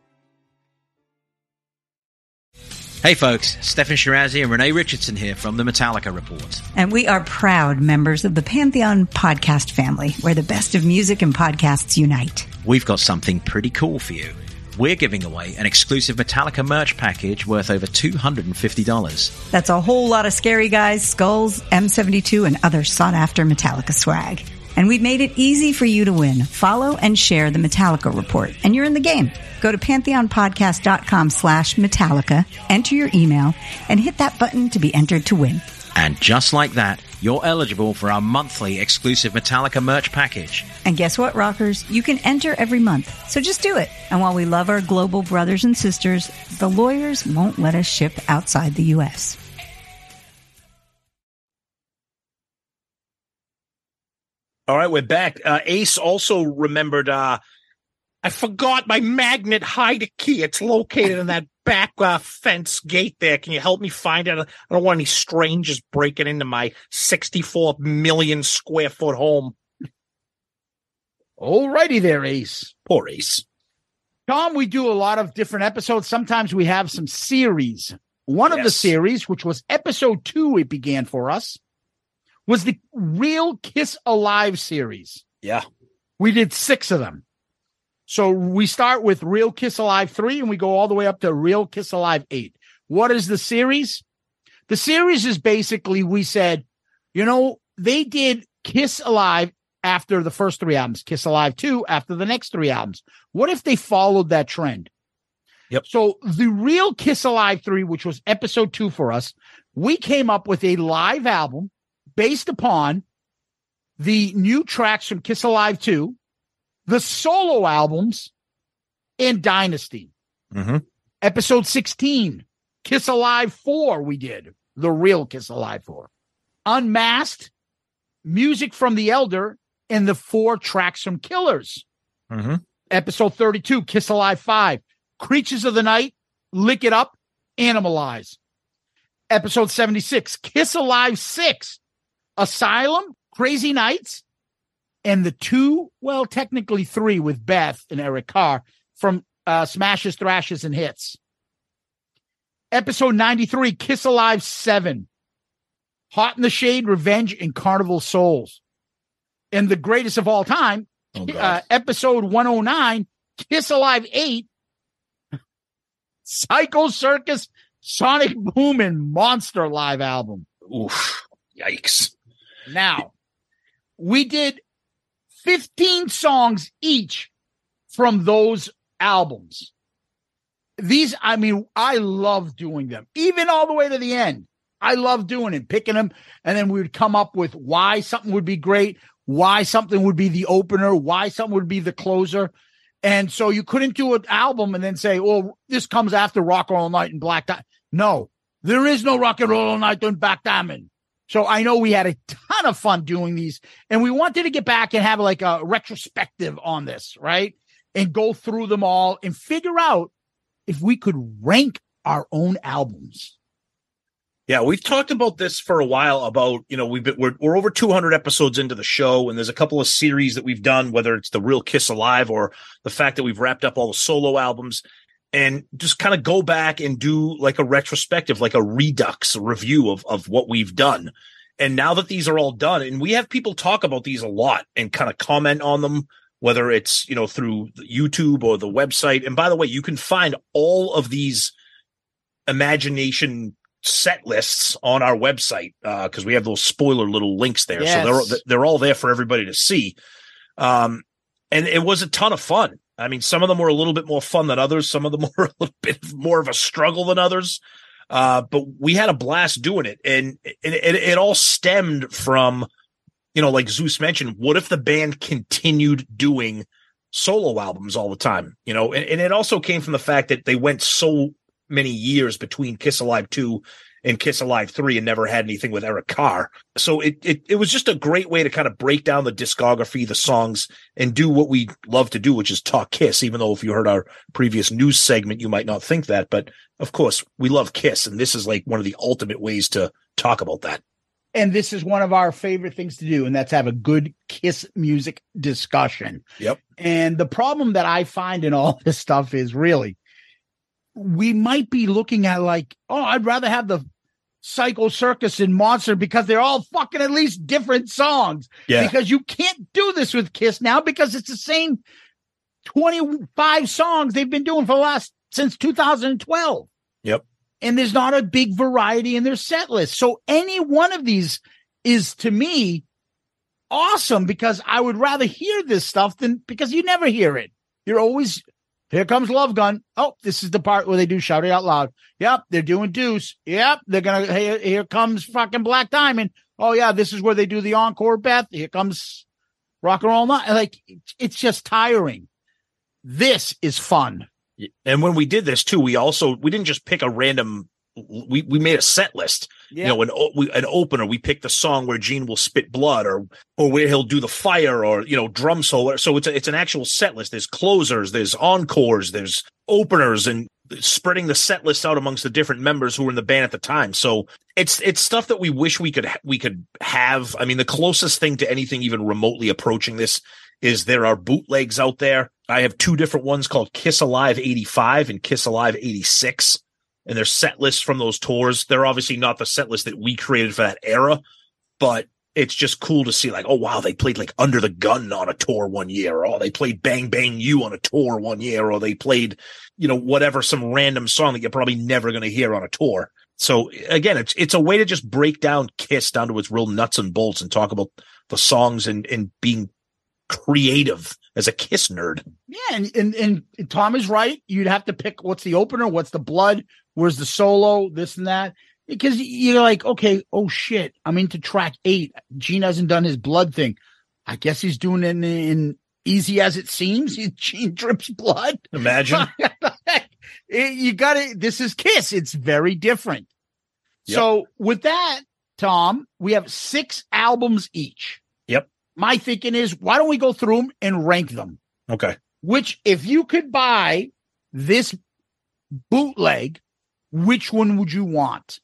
Hey folks, Stefan Shirazi and Renee Richardson here from the Metallica Report.
And we are proud members of the Pantheon podcast family, where the best of music and podcasts unite.
We've got something pretty cool for you. We're giving away an exclusive Metallica merch package worth over $250.
That's a whole lot of Scary Guys, Skulls, M72, and other sought-after Metallica swag. And we've made it easy for you to win. Follow and share the Metallica Report, and you're in the game. Go to pantheonpodcast.com/Metallica, enter your email, and hit that button to be entered to win.
And just like that, you're eligible for our monthly exclusive Metallica merch package.
And guess what, rockers? You can enter every month. So just do it. And while we love our global brothers and sisters, the lawyers won't let us ship outside the U.S.
All right, we're back. Ace also remembered, I forgot my magnet hide key. It's located in that back fence gate there. Can you help me find it? I don't want any strangers breaking into my 64 million square foot home.
All righty there, Ace.
Poor Ace.
Tom, we do a lot of different episodes. Sometimes we have some series. One of the series, which was episode 2, it began for us, was the Real Kiss Alive series.
Yeah.
We did 6 of them. So we start with Real Kiss Alive 3 and we go all the way up to Real Kiss Alive 8. What is the series? The series is basically, we said, you know, they did Kiss Alive after the first 3 albums, Kiss Alive 2 after the next 3 albums. What if they followed that trend?
Yep.
So the Real Kiss Alive 3, which was episode 2 for us, we came up with a live album based upon the new tracks from Kiss Alive 2, the solo albums, and Dynasty.
Mm-hmm.
Episode 16, Kiss Alive 4, we did. The Real Kiss Alive 4. Unmasked, Music from the Elder, and the 4 tracks from Killers.
Mm-hmm.
Episode 32, Kiss Alive 5, Creatures of the Night, Lick It Up, Animalize. Episode 76, Kiss Alive 6, Asylum, Crazy Nights, and the 2, well, technically 3 with Beth and Eric Carr from Smashes, Thrashes, and Hits. Episode 93, Kiss Alive 7, Hot in the Shade, Revenge, and Carnival Souls. And the greatest of all time, episode 109, Kiss Alive 8, Psycho Circus, Sonic Boom, and Monster live album.
Oof. Yikes.
Now, we did 15 songs each from those albums. These, I mean, I love doing them, even all the way to the end. I love doing it, picking them, and then we would come up with why something would be great, why something would be the opener, why something would be the closer. And so you couldn't do an album and then say, well, this comes after Rock and Roll Night and Black Diamond. No, there is no Rock and Roll Night and Black Diamond. So I know we had a ton of fun doing these, and we wanted to get back and have like a retrospective on this, right? And go through them all and figure out if we could rank our own albums.
Yeah, we've talked about this for a while about, you know, we're over 200 episodes into the show, and there's a couple of series that we've done, whether it's the Real Kiss Alive or the fact that we've wrapped up all the solo albums, and just kind of go back and do like a retrospective, like a redux review of what we've done. And now that these are all done, and we have people talk about these a lot and kind of comment on them whether it's, through YouTube or the website. And by the way, you can find all of these Imagination set lists on our website because we have those spoiler little links there. Yes. So they're all there for everybody to see. And it was a ton of fun. I mean, some of them were a little bit more fun than others. Some of them were a little bit more of a struggle than others. But we had a blast doing it. And it all stemmed from, like Zeus mentioned, what if the band continued doing solo albums all the time? And it also came from the fact that they went so many years between Kiss Alive 2 and Kiss Alive 3 and never had anything with Eric Carr. So it was just a great way to kind of break down the discography, the songs, and do what we love to do, which is talk Kiss, even though if you heard our previous news segment, you might not think that. But of course, we love Kiss, and this is like one of the ultimate ways to talk about that.
And this is one of our favorite things to do, and that's have a good Kiss music discussion.
Yep.
And the problem that I find in all this stuff is really, we might be looking at like, oh, I'd rather have the Psycho Circus and Monster because they're all fucking at least different songs.
Yeah.
Because you can't do this with Kiss now because it's the same 25 songs they've been doing since 2012.
Yep.
And there's not a big variety in their set list. So any one of these is, to me, awesome because I would rather hear this stuff because you never hear it. You're always, here comes Love Gun. Oh, this is the part where they do Shout It Out Loud. Yep, they're doing Deuce. Yep, they're going to, here comes fucking Black Diamond. Oh, yeah, this is where they do the encore, Beth. Here comes Rock and Roll Night. Like, it's just tiring. This is fun.
And when we did this too, we didn't just pick a random. We made a set list. Yeah. An opener. We picked the song where Gene will spit blood, or where he'll do the fire, or drum solo. So it's an actual set list. There's closers, there's encores, there's openers, and spreading the set list out amongst the different members who were in the band at the time. So it's stuff that we wish we could have. I mean, the closest thing to anything even remotely approaching this is there are bootlegs out there. I have two different ones called Kiss Alive 85 and Kiss Alive 86. And their set lists from those tours. They're obviously not the set list that we created for that era, but it's just cool to see like, oh, wow, they played like Under the Gun on a tour one year, or they played Bang Bang You on a tour one year, or they played, whatever, some random song that you're probably never going to hear on a tour. So again, it's a way to just break down Kiss down to its real nuts and bolts and talk about the songs and being creative as a Kiss nerd.
Yeah, and Tom is right. You'd have to pick what's the opener, what's the blood, where's the solo, this and that. Because you're like, okay, oh shit, I'm into track 8. Gene hasn't done his blood thing. I guess he's doing it in Easy As It Seems. Gene drips blood.
Imagine.
You got it. This is Kiss. It's very different. Yep. So with that, Tom, we have 6 albums each.
Yep.
My thinking is, why don't we go through them and rank them?
Okay.
Which, if you could buy this bootleg, which one would you want?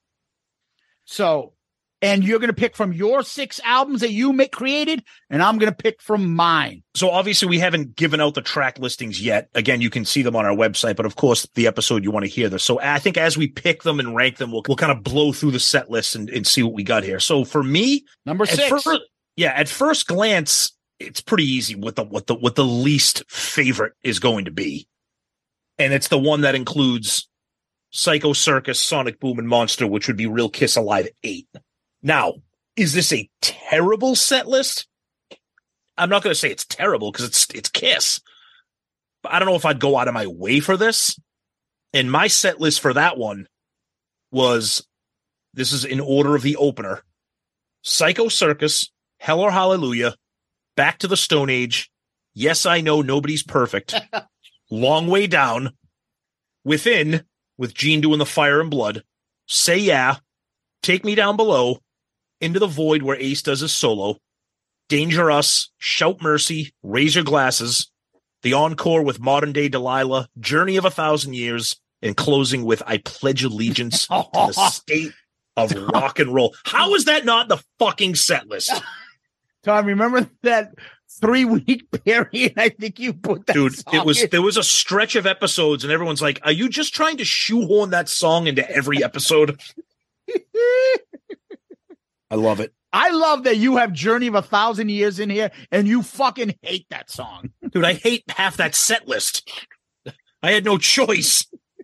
So, and you're going to pick from your 6 albums that you created, and I'm going to pick from mine.
So obviously we haven't given out the track listings yet. Again, you can see them on our website, but of course the episode you want to hear this. So I think as we pick them and rank them, we'll kind of blow through the set list and see what we got here. So for me,
number 6.
At first glance, it's pretty easy what the least favorite is going to be. And it's the one that includes Psycho Circus, Sonic Boom, and Monster, which would be Real Kiss Alive 8. Now, is this a terrible set list? I'm not going to say it's terrible because it's Kiss. But I don't know if I'd go out of my way for this. And my set list for that one was, this is in order of the opener: Psycho Circus, Hell or Hallelujah, Back to the Stone Age, Yes, I Know Nobody's Perfect, Long Way Down, Within, with Gene doing the fire and blood, Say Yeah, Take Me Down Below, Into the Void where Ace does his solo, Danger Us, Shout Mercy, Raise Your Glasses, the encore with Modern Day Delilah, Journey of 1,000 Years, and closing with I Pledge Allegiance to the State of Rock and Roll. How is that not the fucking set list?
Tom, remember that 3-week period? I think you put that.
Dude,
song
there was a stretch of episodes, and everyone's like, "Are you just trying to shoehorn that song into every episode?" I love it.
I love that you have Journey of 1,000 Years in here and you fucking hate that song.
Dude, I hate half that set list. I had no choice.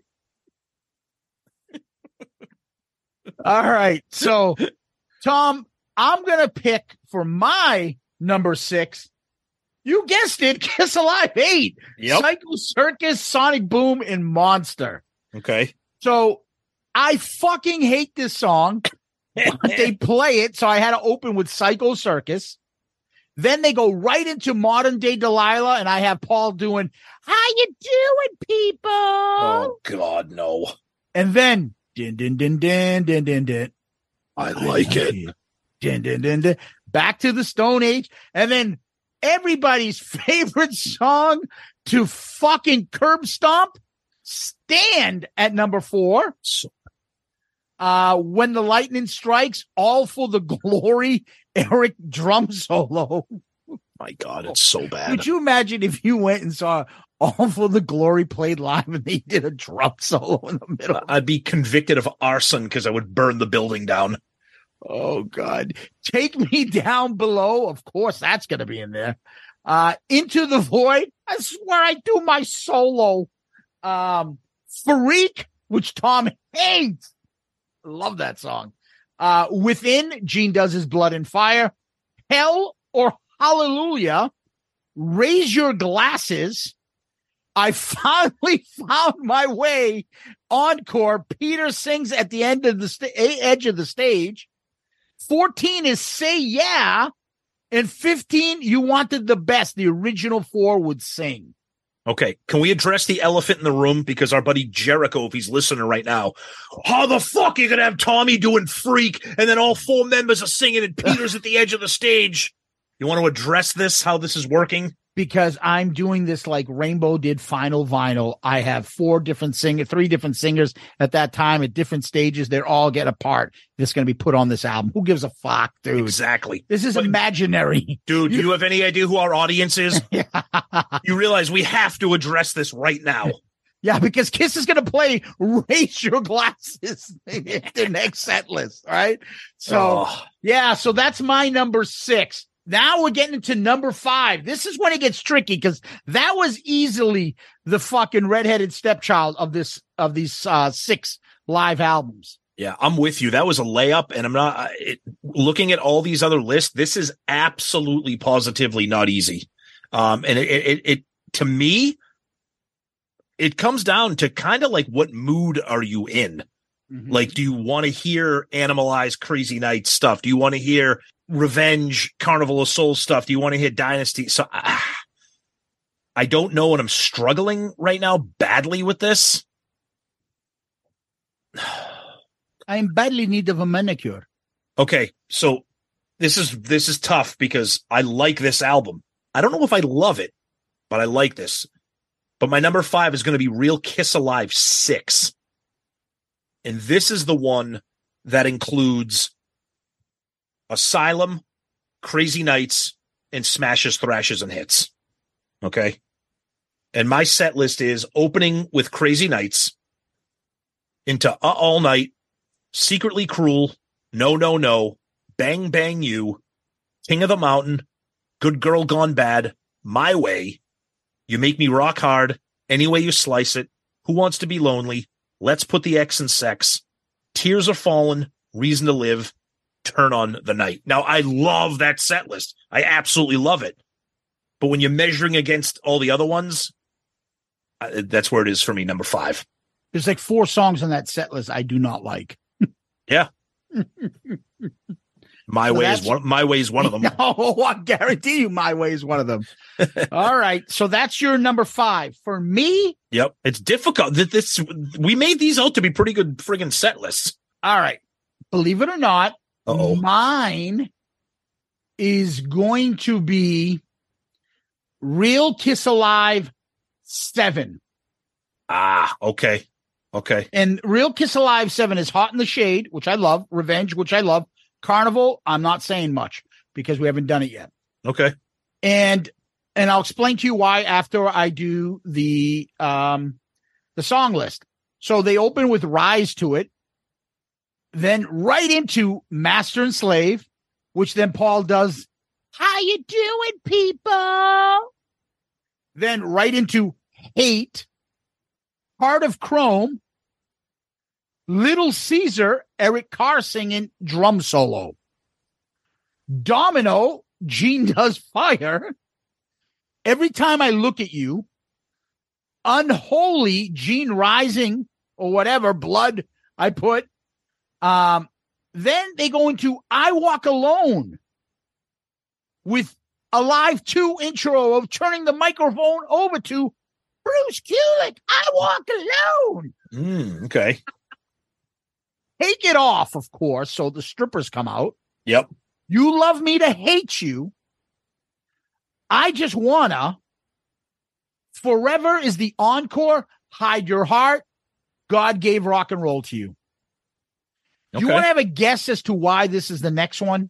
All right. So, Tom, I'm going to pick for my number 6. You guessed it, Kiss Alive 8.
Yep.
Psycho Circus, Sonic Boom, and Monster.
Okay.
So, I fucking hate this song. They play it, so I had to open with Psycho Circus. Then they go right into Modern Day Delilah, and I have Paul doing, "How you doing, people?"
Oh, God, no.
And then, din, din, din, din, din, din, din.
I like it.
Din, din, din, din. Back to the Stone Age. And then everybody's favorite song to fucking curb stomp, Stand at number 4. When the Lightning Strikes, All for the Glory, Eric drum solo.
My God, it's so bad.
Could you imagine if you went and saw All for the Glory played live and they did a drum solo in the middle?
I'd be convicted of arson because I would burn the building down.
Oh, God. Take Me Down Below. Of course, that's going to be in there. Into the Void. I swear I do my solo. Freak, which Tom hates. Love that song. Within, Gene does his Blood and Fire. Hell or Hallelujah. Raise Your Glasses. I finally found my way. Encore. Peter sings at the end of the edge of the stage. 14 is Say Yeah. And 15, You Wanted the Best. The original 4 would sing.
Okay, can we address the elephant in the room? Because our buddy Jericho, if he's listening right now, how the fuck are you going to have Tommy doing Freak and then all 4 members are singing and Peter's at the edge of the stage? You want to address this, how this is working?
Because I'm doing this like Rainbow did Final Vinyl. I have 3 different singers at that time at different stages. They're all get a part that's going to be put on this album. Who gives a fuck, dude?
Exactly.
This is imaginary.
Dude, do you have any idea who our audience is? You realize we have to address this right now.
Yeah, because Kiss is going to play Raise Your Glasses in the next set list, right? So, yeah, so that's my number 6. Now we're getting into number 5. This is when it gets tricky because that was easily the fucking redheaded stepchild of these 6 live albums.
Yeah, I'm with you. That was a layup, and I'm not looking at all these other lists. This is absolutely, positively not easy. And it to me, it comes down to kind of like what mood are you in? Mm-hmm. Like, do you want to hear Animalized Crazy Nights stuff? Do you want to hear Revenge, Carnival of Souls stuff? Do you want to hear Dynasty? So I don't know, and I'm struggling right now badly with this.
I am badly in need of a manicure.
Okay, so this is tough because I like this album. I don't know if I love it, but I like this. But my number 5 is going to be Real Kiss Alive 6. And this is the one that includes Asylum, Crazy Nights, and Smashes, Thrashes, and Hits. Okay? And my set list is opening with Crazy Nights, into All Night, Secretly Cruel, No, No, No, Bang, Bang You, King of the Mountain, Good Girl Gone Bad, My Way, You Make Me Rock Hard, Any Way You Slice It, Who Wants to Be Lonely, Let's Put the X in Sex, Tears Are Fallen, Reason to Live, Turn on the Night. Now, I love that set list. I absolutely love it. But when you're measuring against all the other ones, that's where it is for me, number 5.
There's like 4 songs on that set list I do not like.
Yeah. My Way is one of them.
No, I guarantee you My Way is one of them. All right. So that's your number 5. For me.
Yep. It's difficult. We made these out to be pretty good friggin' set lists.
All right. Believe it or not, mine is going to be Real Kiss Alive 7.
Ah, okay. Okay.
And Real Kiss Alive 7 is Hot in the Shade, which I love. Revenge, which I love. Carnival, I'm not saying much because we haven't done it yet.
Okay.
And I'll explain to you why after I do the song list. So they open with Rise to It, then right into Master and Slave, which then Paul does, how you doing, people? Then right into Hate, Heart of Chrome, Little Caesar, Eric Carr singing drum solo. Domino, Gene does Fire. Every Time I Look at You. Unholy, Gene Rising or whatever, Blood I put. Then they go into I Walk Alone with a live 2 intro of turning the microphone over to Bruce Kulick. I Walk Alone.
Okay.
Take It Off, of course. So the strippers come out.
Yep.
You Love Me to Hate You. I Just Wanna. Forever is the encore. Hide Your Heart. God Gave Rock and Roll to You. Do you want to have a guess as to why this is the next one?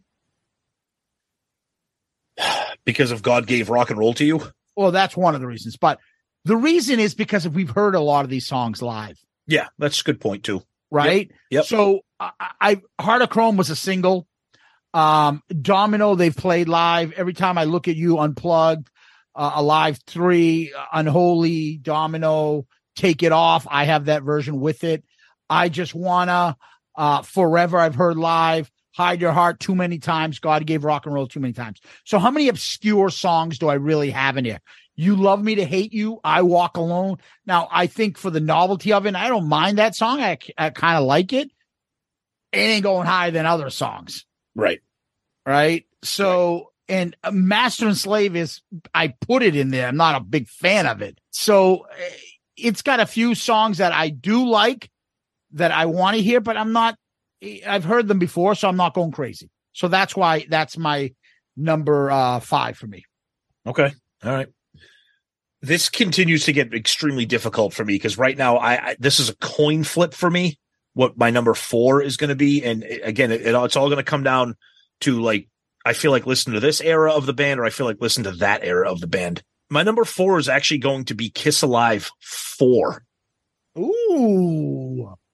Because of God Gave Rock and Roll to You?
Well, that's one of the reasons. But the reason is because we've heard a lot of these songs live.
Yeah, that's a good point, too.
Right?
Yep.
So Heart of Chrome was a single. Domino, they've played live. Every Time I Look at You, Unplugged. Alive 3, Unholy, Domino, Take It Off. I have that version with it. I Just Wanna, Forever, I've heard live. Hide Your Heart too many times. God Gave Rock and Roll too many times. So how many obscure songs do I really have in here? You Love Me to Hate You, I Walk Alone. Now, I think for the novelty of it, I don't mind that song. I kind of like it. It ain't going higher than other songs.
Right.
Right. So, and Master and Slave is, I put it in there. I'm not a big fan of it. So it's got a few songs that I do like that I want to hear, but I've heard them before, so I'm not going crazy. So that's why that's my number 5 for me.
Okay. All right. This continues to get extremely difficult for me because right now this is a coin flip for me, what my number 4 is going to be. And again, it's all going to come down to like, I feel like listen to this era of the band or I feel like listen to that era of the band. My number 4 is actually going to be Kiss Alive 4.
Ooh.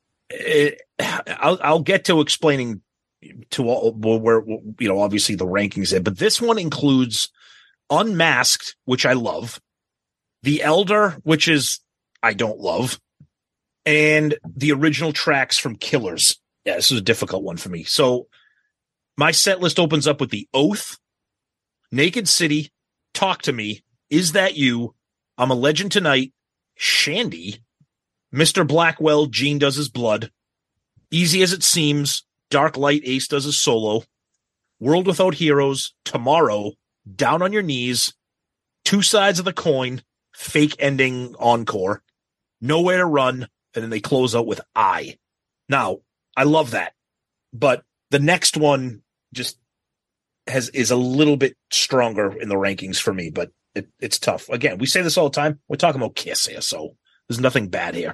I'll get to explaining to all where, obviously the rankings in, but this one includes Unmasked, which I love, The Elder, which is I don't love, and the original tracks from Killers. Yeah, this is a difficult one for me. So my set list opens up with The Oath, Naked City, Talk to Me, Is That You, I'm a Legend Tonight, Shandy, Mr. Blackwell, Gene Does His Blood, Easy as It Seems, Dark Light, Ace Does His Solo, World Without Heroes, Tomorrow, Down on Your Knees, Two Sides of the Coin, Fake Ending Encore, Nowhere to Run, and then they close out with I. Now, I love that, but the next one just is a little bit stronger in the rankings for me, but it's tough. Again, we say this all the time. We're talking about Kiss here, so there's nothing bad here.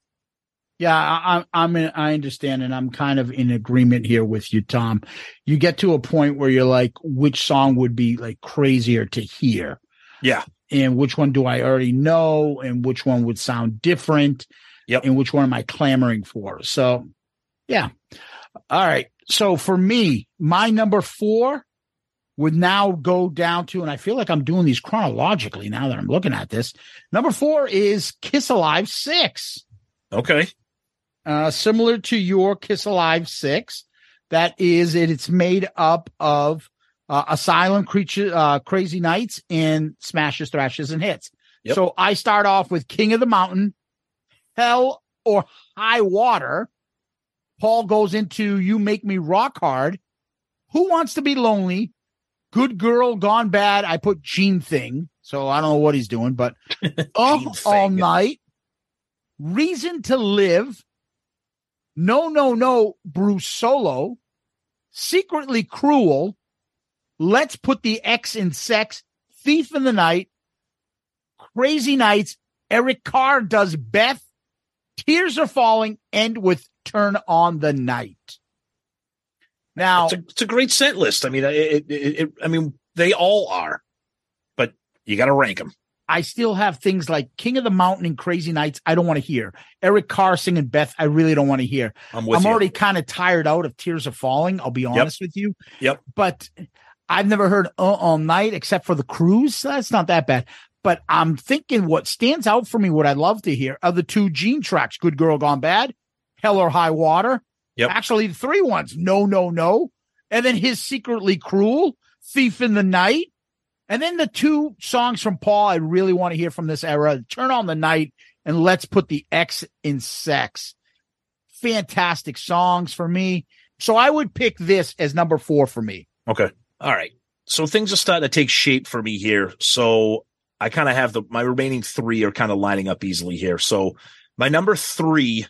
Yeah, I understand, and I'm kind of in agreement here with you, Tom. You get to a point where you're like, which song would be like crazier to hear?
Yeah.
And which one do I already know? And which one would sound different?
Yep.
And which one am I clamoring for? So, yeah. All right. So for me, my number 4 would now go down to, and I feel like I'm doing these chronologically now that I'm looking at this. Number 4 is Kiss Alive 6.
Okay.
Similar to your Kiss Alive 6. That is it. It's made up of Asylum, Crazy Nights, and Smashes, Thrashes, and Hits.
Yep.
So I start off with King of the Mountain, Hell or High Water. Paul goes into You Make Me Rock Hard, Who Wants to Be Lonely, Good Girl Gone Bad. I put Gene Thing, so I don't know what he's doing, but All Night, Reason to Live, No, Bruce Solo, Secretly Cruel, Let's Put the X in Sex, Thief in the Night, Crazy Nights, Eric Carr Does Beth, Tears Are Falling, end with Turn on the Night. Now,
it's a great set list. I mean, I mean, they all are, but you got to rank them.
I still have things like King of the Mountain and Crazy Nights I don't want to hear. Eric Carr singing Beth, I really don't want to hear. I'm already kind of tired out of Tears Are Falling, I'll be honest with you.
Yep.
But I've never heard All Night except for The Cruise. So that's not that bad. But I'm thinking what stands out for me, what I love to hear, are the 2 Gene tracks, Good Girl Gone Bad, Hell or High Water.
Yep.
Actually, the 3 ones, No, No, No. And then his Secretly Cruel, Thief in the Night. And then the 2 songs from Paul I really want to hear from this era, Turn on the Night and Let's Put the X in Sex. Fantastic songs for me. So I would pick this as number 4 for me.
Okay. All right. So things are starting to take shape for me here. So I kind of have my remaining 3 are kind of lining up easily here. So my number 3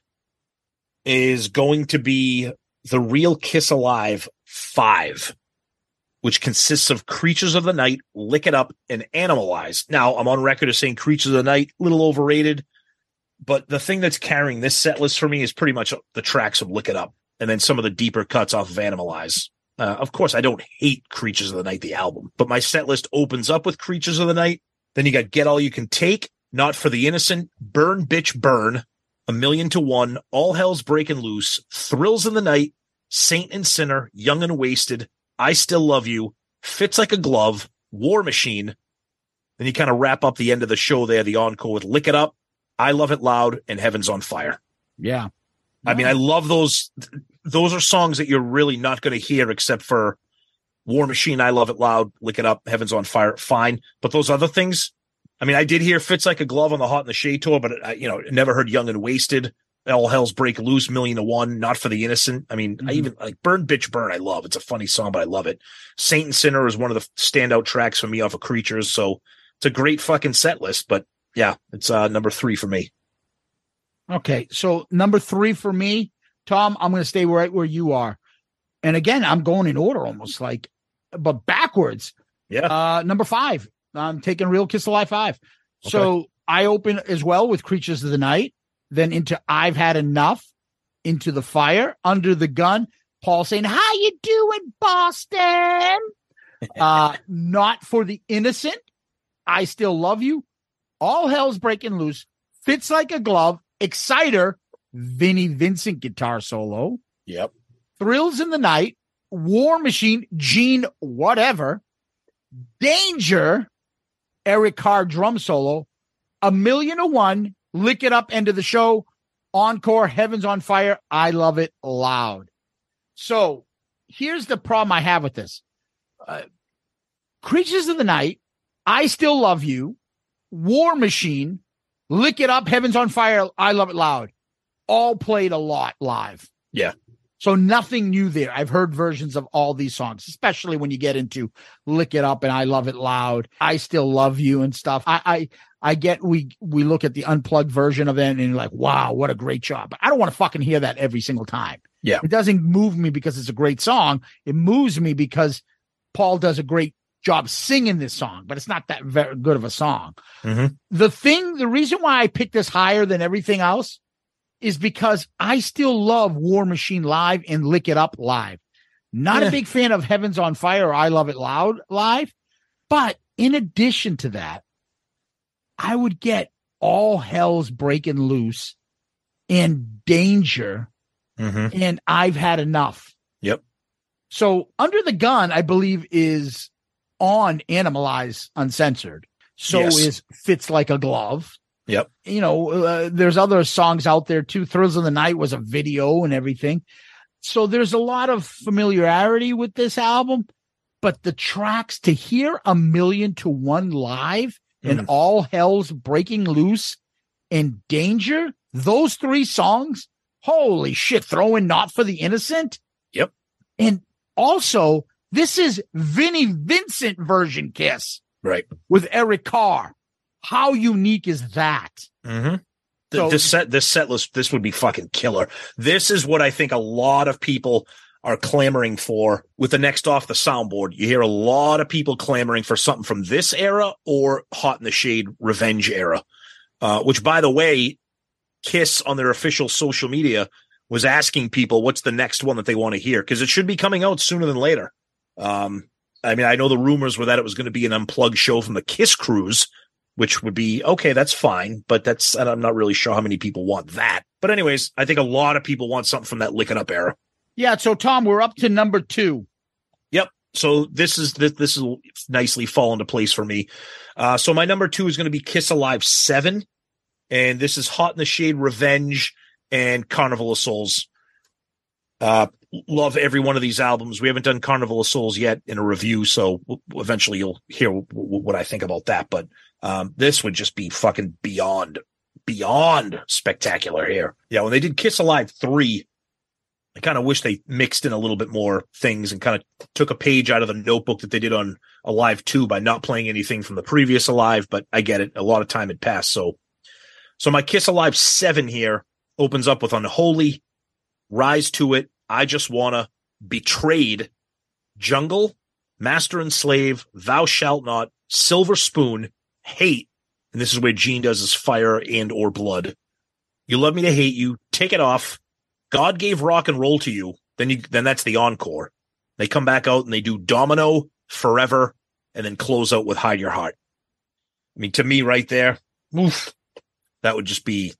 is going to be The Real Kiss Alive 5. Which consists of Creatures of the Night, Lick It Up, and Animalize. Now, I'm on record as saying Creatures of the Night, a little overrated, but the thing that's carrying this set list for me is pretty much the tracks of Lick It Up, and then some of the deeper cuts off of Animalize. Of course, I don't hate Creatures of the Night, the album, but my set list opens up with Creatures of the Night. Then you got Get All You Can Take, Not for the Innocent, Burn Bitch Burn, 1,000,001, All Hell's Breaking Loose, Thrills in the Night, Saint and Sinner, Young and Wasted, I Still Love You, Fits Like a Glove, War Machine. Then you kind of wrap up the end of the show there, the encore with Lick It Up, I Love It Loud, and Heaven's on Fire.
Yeah.
I mean, I love those. Those are songs that you're really not going to hear except for War Machine, I Love It Loud, Lick It Up, Heaven's on Fire, fine. But those other things, I mean, I did hear Fits Like a Glove on the Hot and the Shade tour, but, never heard Young and Wasted. All Hell's Break Loose, 1,000,001, Not for the Innocent. I mean, I even like Burn Bitch Burn. I love. It's a funny song, but I love it. Saint and Sinner is one of the standout tracks for me off of Creatures. So it's a great fucking set list. But yeah, it's number 3 for me.
Okay, so number 3 for me, Tom. I'm going to stay right where you are, and again, I'm going in order, almost like, but backwards.
Yeah.
Number 5. I'm taking Real Kiss Alive 5. Okay. So I open as well with Creatures of the Night. Then into I've Had Enough, Into the Fire, Under the Gun, Paul saying, how you doing, Boston? Not for the Innocent, I Still Love You, All Hell's Breaking Loose, Fits Like a Glove, Exciter, Vinnie Vincent guitar solo.
Yep.
Thrills in the Night, War Machine, Gene Whatever, Danger, Eric Carr drum solo, 1,000,001, Lick It Up, end of the show, encore, Heaven's on Fire, I Love It Loud. So here's the problem I have with this. Creatures of the Night, I Still Love You, War Machine, Lick It Up, Heaven's on Fire, I Love It Loud, all played a lot live.
Yeah.
So nothing new there. I've heard versions of all these songs, especially when you get into Lick It Up and I Love It Loud, I Still Love You and stuff. I get we look at the unplugged version of it and you're like, wow, what a great job. But I don't want to fucking hear that every single time.
Yeah.
It doesn't move me because it's a great song. It moves me because Paul does a great job singing this song, but it's not that very good of a song.
Mm-hmm.
The reason why I picked this higher than everything else is because I still love War Machine live and Lick It Up live. Not a big fan of Heaven's on Fire or I Love It Loud live. But in addition to that, I would get All Hell's Breaking Loose and Danger and I've Had Enough.
Yep.
So Under the Gun, I believe, is on Animalize Uncensored. So is Fits Like a Glove.
Yep.
There's other songs out there too. Thrills of the Night was a video and everything. So there's a lot of familiarity with this album, but the tracks to hear 1,000,001 live and All Hell's Breaking Loose and Danger, those 3 songs, holy shit, throwing Not for the Innocent.
Yep. And
also, this is Vinnie Vincent version Kiss.
Right.
With Eric Carr. How unique is that?
Mm-hmm. This set list, this would be fucking killer. This is what I think a lot of people are clamoring for with the next Off the Soundboard. You hear a lot of people clamoring for something from this era or Hot in the Shade Revenge era, which, by the way, Kiss on their official social media was asking people what's the next one that they want to hear, because it should be coming out sooner than later. I mean, I know the rumors were that it was going to be an unplugged show from the Kiss cruise, which would be okay. That's fine, but and I'm not really sure how many people want that. But anyways, I think a lot of people want something from that Lick It Up era.
Yeah. So Tom, we're up to number 2.
Yep. So this is nicely fall into place for me. So my number 2 is going to be Kiss Alive 7. And this is Hot in the Shade, Revenge, and Carnival of Souls. Love every one of these albums. We haven't done Carnival of Souls yet in a review, so eventually you'll hear what I think about that. But this would just be fucking beyond spectacular here. Yeah, when they did Kiss Alive 3, I kind of wish they mixed in a little bit more things and kind of took a page out of the notebook that they did on Alive 2 by not playing anything from the previous Alive, but I get it. A lot of time had passed. So my Kiss Alive 7 here opens up with Unholy, Rise to It, I Just Wanna, Betrayed, Jungle, Master and Slave, Thou Shalt Not, Silver Spoon, Hate, and this is where Gene does his Fire and or Blood. You Love Me to Hate You, Take It Off, God Gave Rock and Roll to You, then that's the encore. They come back out and they do Domino, Forever, and then close out with Hide Your Heart. I mean, to me right there, oof, that would just be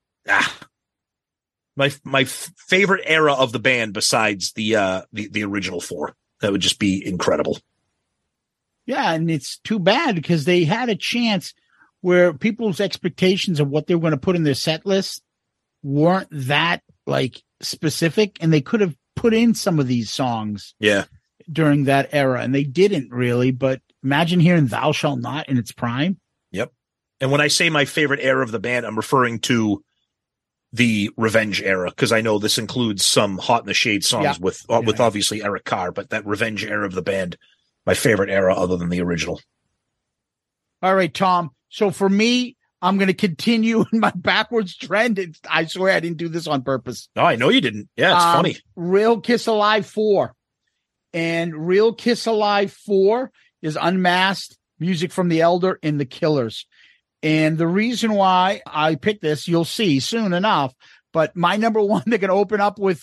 my favorite era of the band besides the original 4. That would just be incredible.
Yeah, and it's too bad because they had a chance where people's expectations of what they were going to put in their set list weren't that like specific, and they could have put in some of these songs during that era, and they didn't really. But imagine hearing Thou Shalt Not in its prime.
Yep. And when I say my favorite era of the band, I'm referring to the Revenge era, because I know this includes some Hot in the Shade songs with obviously Eric Carr, but that Revenge era of the band, my favorite era other than the original.
All right, Tom. So for me, I'm going to continue in my backwards trend. I swear I didn't do this on purpose.
No, I know you didn't. Yeah, it's funny.
Real Kiss Alive 4. And Real Kiss Alive 4 is Unmasked, Music from the Elder, and The Killers. And the reason why I picked this, you'll see soon enough. But my number 1, they're going to open up with.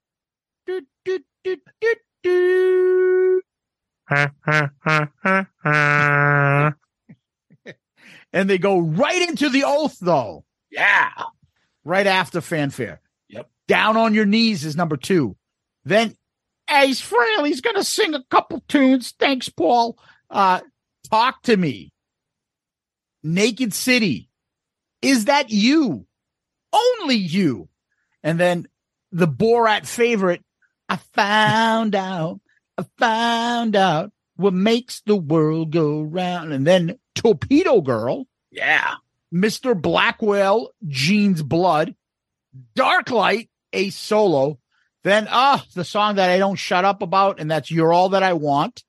And they go right into the Oath, though.
Yeah.
Right after Fanfare.
Yep.
Down on Your Knees is number 2. Then Ace Frehley's going to sing a couple tunes. Thanks, Paul. Talk to Me. Naked City. Is That You? Only You. And then the Borat favorite, I found out what makes the world go round. And then Torpedo Girl.
Yeah.
Mr. Blackwell, Gene's Blood. Dark Light, Ace solo. Then, the song that I don't shut up about, and that's You're All That I Want.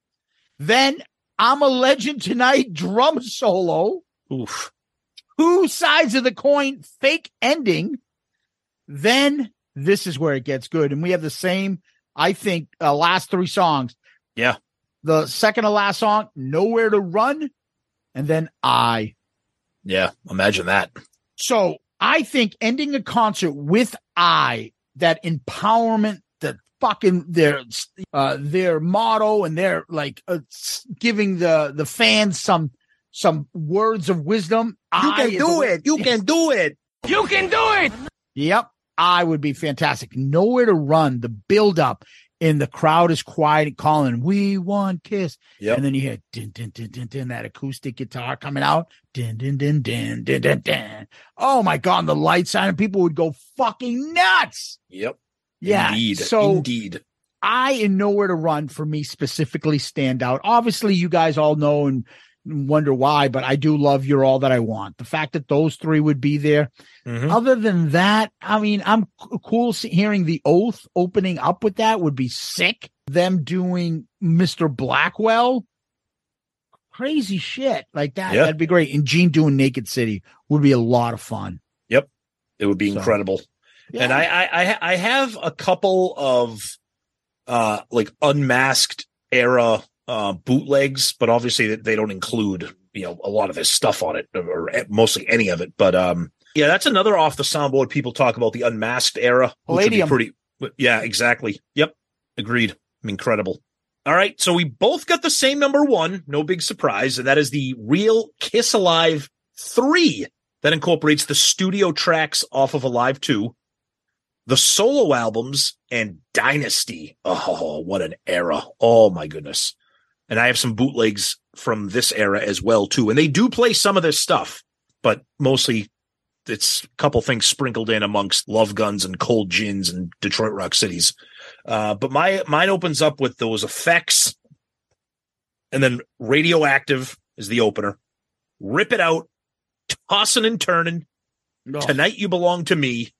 Then I'm a Legend Tonight, drum solo.
Oof.
2 Sides of the Coin, fake ending. Then this is where it gets good. And we have the same, I think, last 3 songs.
Yeah.
The second to last song, Nowhere to Run. And then I.
Yeah, imagine that.
So I think ending a concert with I, that empowerment, the fucking their motto, and they're like giving the fans some words of wisdom.
You can do it. You can do it.
You can do it.
Yep. I would be fantastic. Nowhere to Run, the build up, and the crowd is quiet calling, we want Kiss.
Yep.
And then you hear din, din, din, din, din, that acoustic guitar coming out. Din, din, din, din, din, din, din. Oh my God. And the lights on, and people would go fucking nuts.
Yep.
Yeah.
Indeed.
So
Indeed.
I and Nowhere to Run for me specifically stand out. Obviously, you guys all know and wonder why, but I do love You're All That I Want. The fact that those 3 would be there. Mm-hmm. Other than that, I mean, I'm cool hearing the Oath opening up with that would be sick. Them doing Mr. Blackwell, crazy shit like that.
Yeah.
That'd be great. And Gene doing Naked City would be a lot of fun.
Yep. It would be incredible. Yeah. And I have a couple of like Unmasked era bootlegs, but obviously they don't include, a lot of this stuff on it, or mostly any of it. But yeah, that's another off the soundboard. People talk about the Unmasked era, which would be pretty. Yeah, exactly. Yep, agreed. Incredible. All right, so we both got the same number one, no big surprise, and that is the Real Kiss Alive 3 that incorporates the studio tracks off of Alive 2, the solo albums, and Dynasty. Oh, what an era. Oh, my goodness. And I have some bootlegs from this era as well, too. And they do play some of this stuff, but mostly it's a couple things sprinkled in amongst Love Guns and Cold Gins and Detroit Rock Cities. But mine opens up with those effects, and then Radioactive is the opener. Rip It Out, Tossin' and Turnin', Tonight You Belong to Me,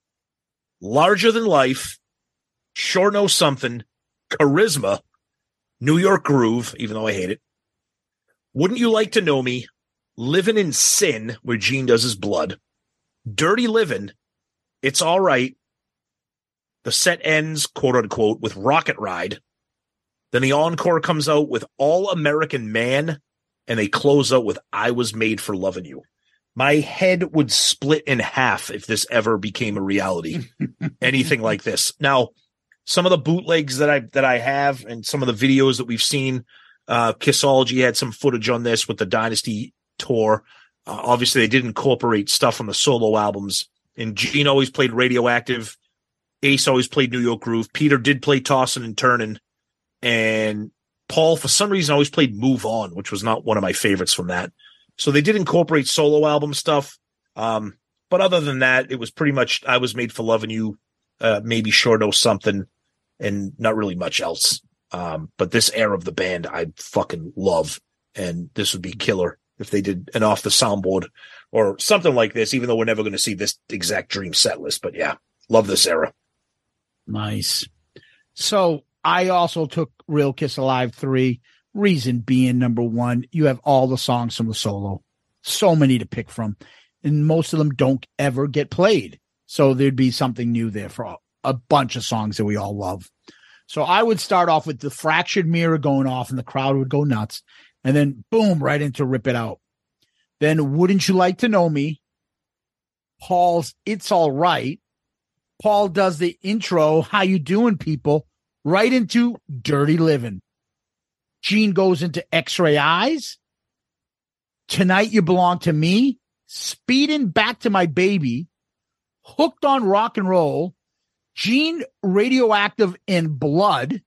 Larger Than Life, Sure Know Something, Charisma, New York Groove, even though I hate it, Wouldn't You Like to Know Me, Livin' in Sin, where Gene does his blood, Dirty Livin', It's All Right. The set ends, quote unquote, with Rocket Ride. Then the encore comes out with All American Man, and they close out with I Was Made for Lovin' You. My head would split in half if this ever became a reality. Anything like this. Now, some of the bootlegs that I have and some of the videos that we've seen, Kissology had some footage on this with the Dynasty tour. Obviously, they did incorporate stuff from the solo albums. And Gene always played Radioactive. Ace always played New York Groove. Peter did play Tossin' and Turnin'. And Paul, for some reason, always played Move On, which was not one of my favorites from that. So they did incorporate solo album stuff. But other than that, it was pretty much I Was Made for Lovin' You, maybe Sure Know Something, and not really much else. But this era of the band, I fucking love. And this would be killer if they did an off the soundboard or something like this, even though we're never going to see this exact Dream set list. But yeah, love this era.
Nice. So I also took Real Kiss Alive 3, reason being number one, you have all the songs from the solo, so many to pick from, and most of them don't ever get played. So there'd be something new there for a bunch of songs that we all love. So I would start off with the Fractured Mirror going off and the crowd would go nuts, and then boom, right into Rip It Out. Then Wouldn't You Like to Know Me? Paul's It's All Right. Paul does the intro, How You Doing, People, right into Dirty Livin'. Gene goes into X-Ray Eyes. Tonight You Belong to Me. Speeding Back to My Baby. Hooked on Rock and Roll. Gene, Radioactive, and Blood.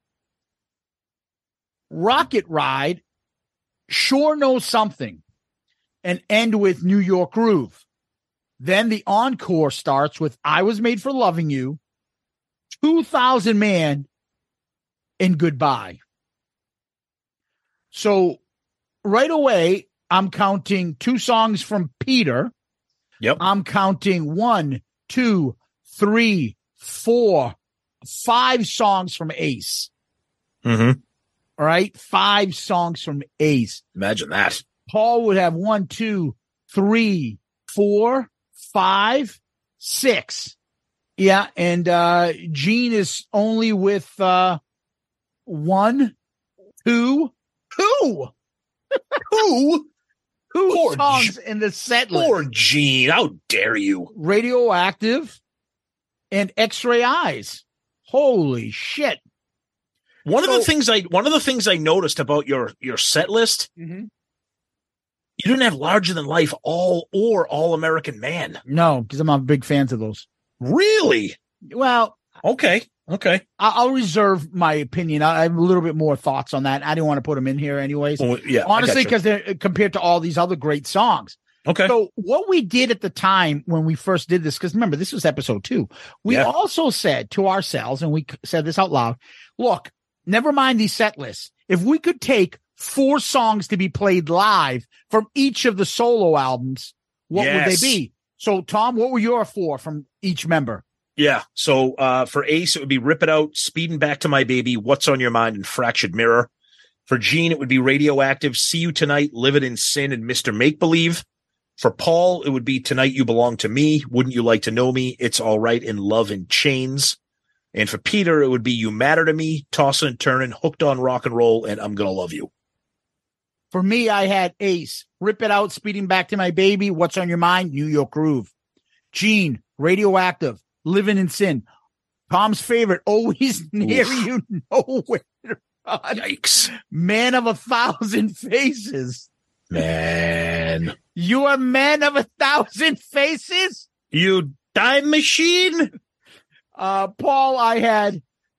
Rocket Ride. Sure Know Something. And end with New York Groove. Then the encore starts with I Was Made for Loving You, 2000 Man, and Goodbye. So right away, I'm counting 2 songs from Peter.
Yep.
I'm counting 1, 2, 3, 4, 5 songs from Ace.
Mm-hmm.
All right. 5 songs from Ace.
Imagine that.
Paul would have 1, 2, 3, 4, 5, 6. Yeah. And Gene is only with 1, 2, Who songs in the set list?
Poor Gene. How dare you?
Radioactive and X-Ray Eyes. Holy shit.
One of the things I noticed about your set list,
mm-hmm.
You didn't have Larger Than Life All American Man.
No, because I'm not big fans of those.
Really?
Well,
okay.
I'll reserve my opinion. I have a little bit more thoughts on that. I didn't want to put them in here anyways.
Well, yeah,
honestly, because they're compared to all these other great songs.
Okay.
So what we did at the time when we first did this, because remember, this was episode 2. We also said to ourselves, and we said this out loud, look, never mind these set lists. If we could take 4 songs to be played live from each of the solo albums, what would they be? So, Tom, what were your 4 from each member?
Yeah. So for Ace, it would be Rip It Out, Speeding Back to My Baby, What's on Your Mind, and Fractured Mirror. For Gene, it would be Radioactive, See You Tonight, Livin' in Sin, and Mr. Make Believe. For Paul, it would be Tonight You Belong to Me, Wouldn't You Like to Know Me, It's All Right, and Love in Chains. And for Peter, it would be You Matter to Me, Tossin' and Turnin', Hooked on Rock and Roll, and I'm Gonna Love You.
For me, I had Ace, Rip It Out, Speeding Back to My Baby, What's on Your Mind, New York Groove. Gene, Radioactive, Living in Sin. Tom's favorite, Always Near You Nowhere.
Yikes.
Man of 1,000 faces.
Man.
You are man of 1,000 faces?
You time machine?
Paul, I had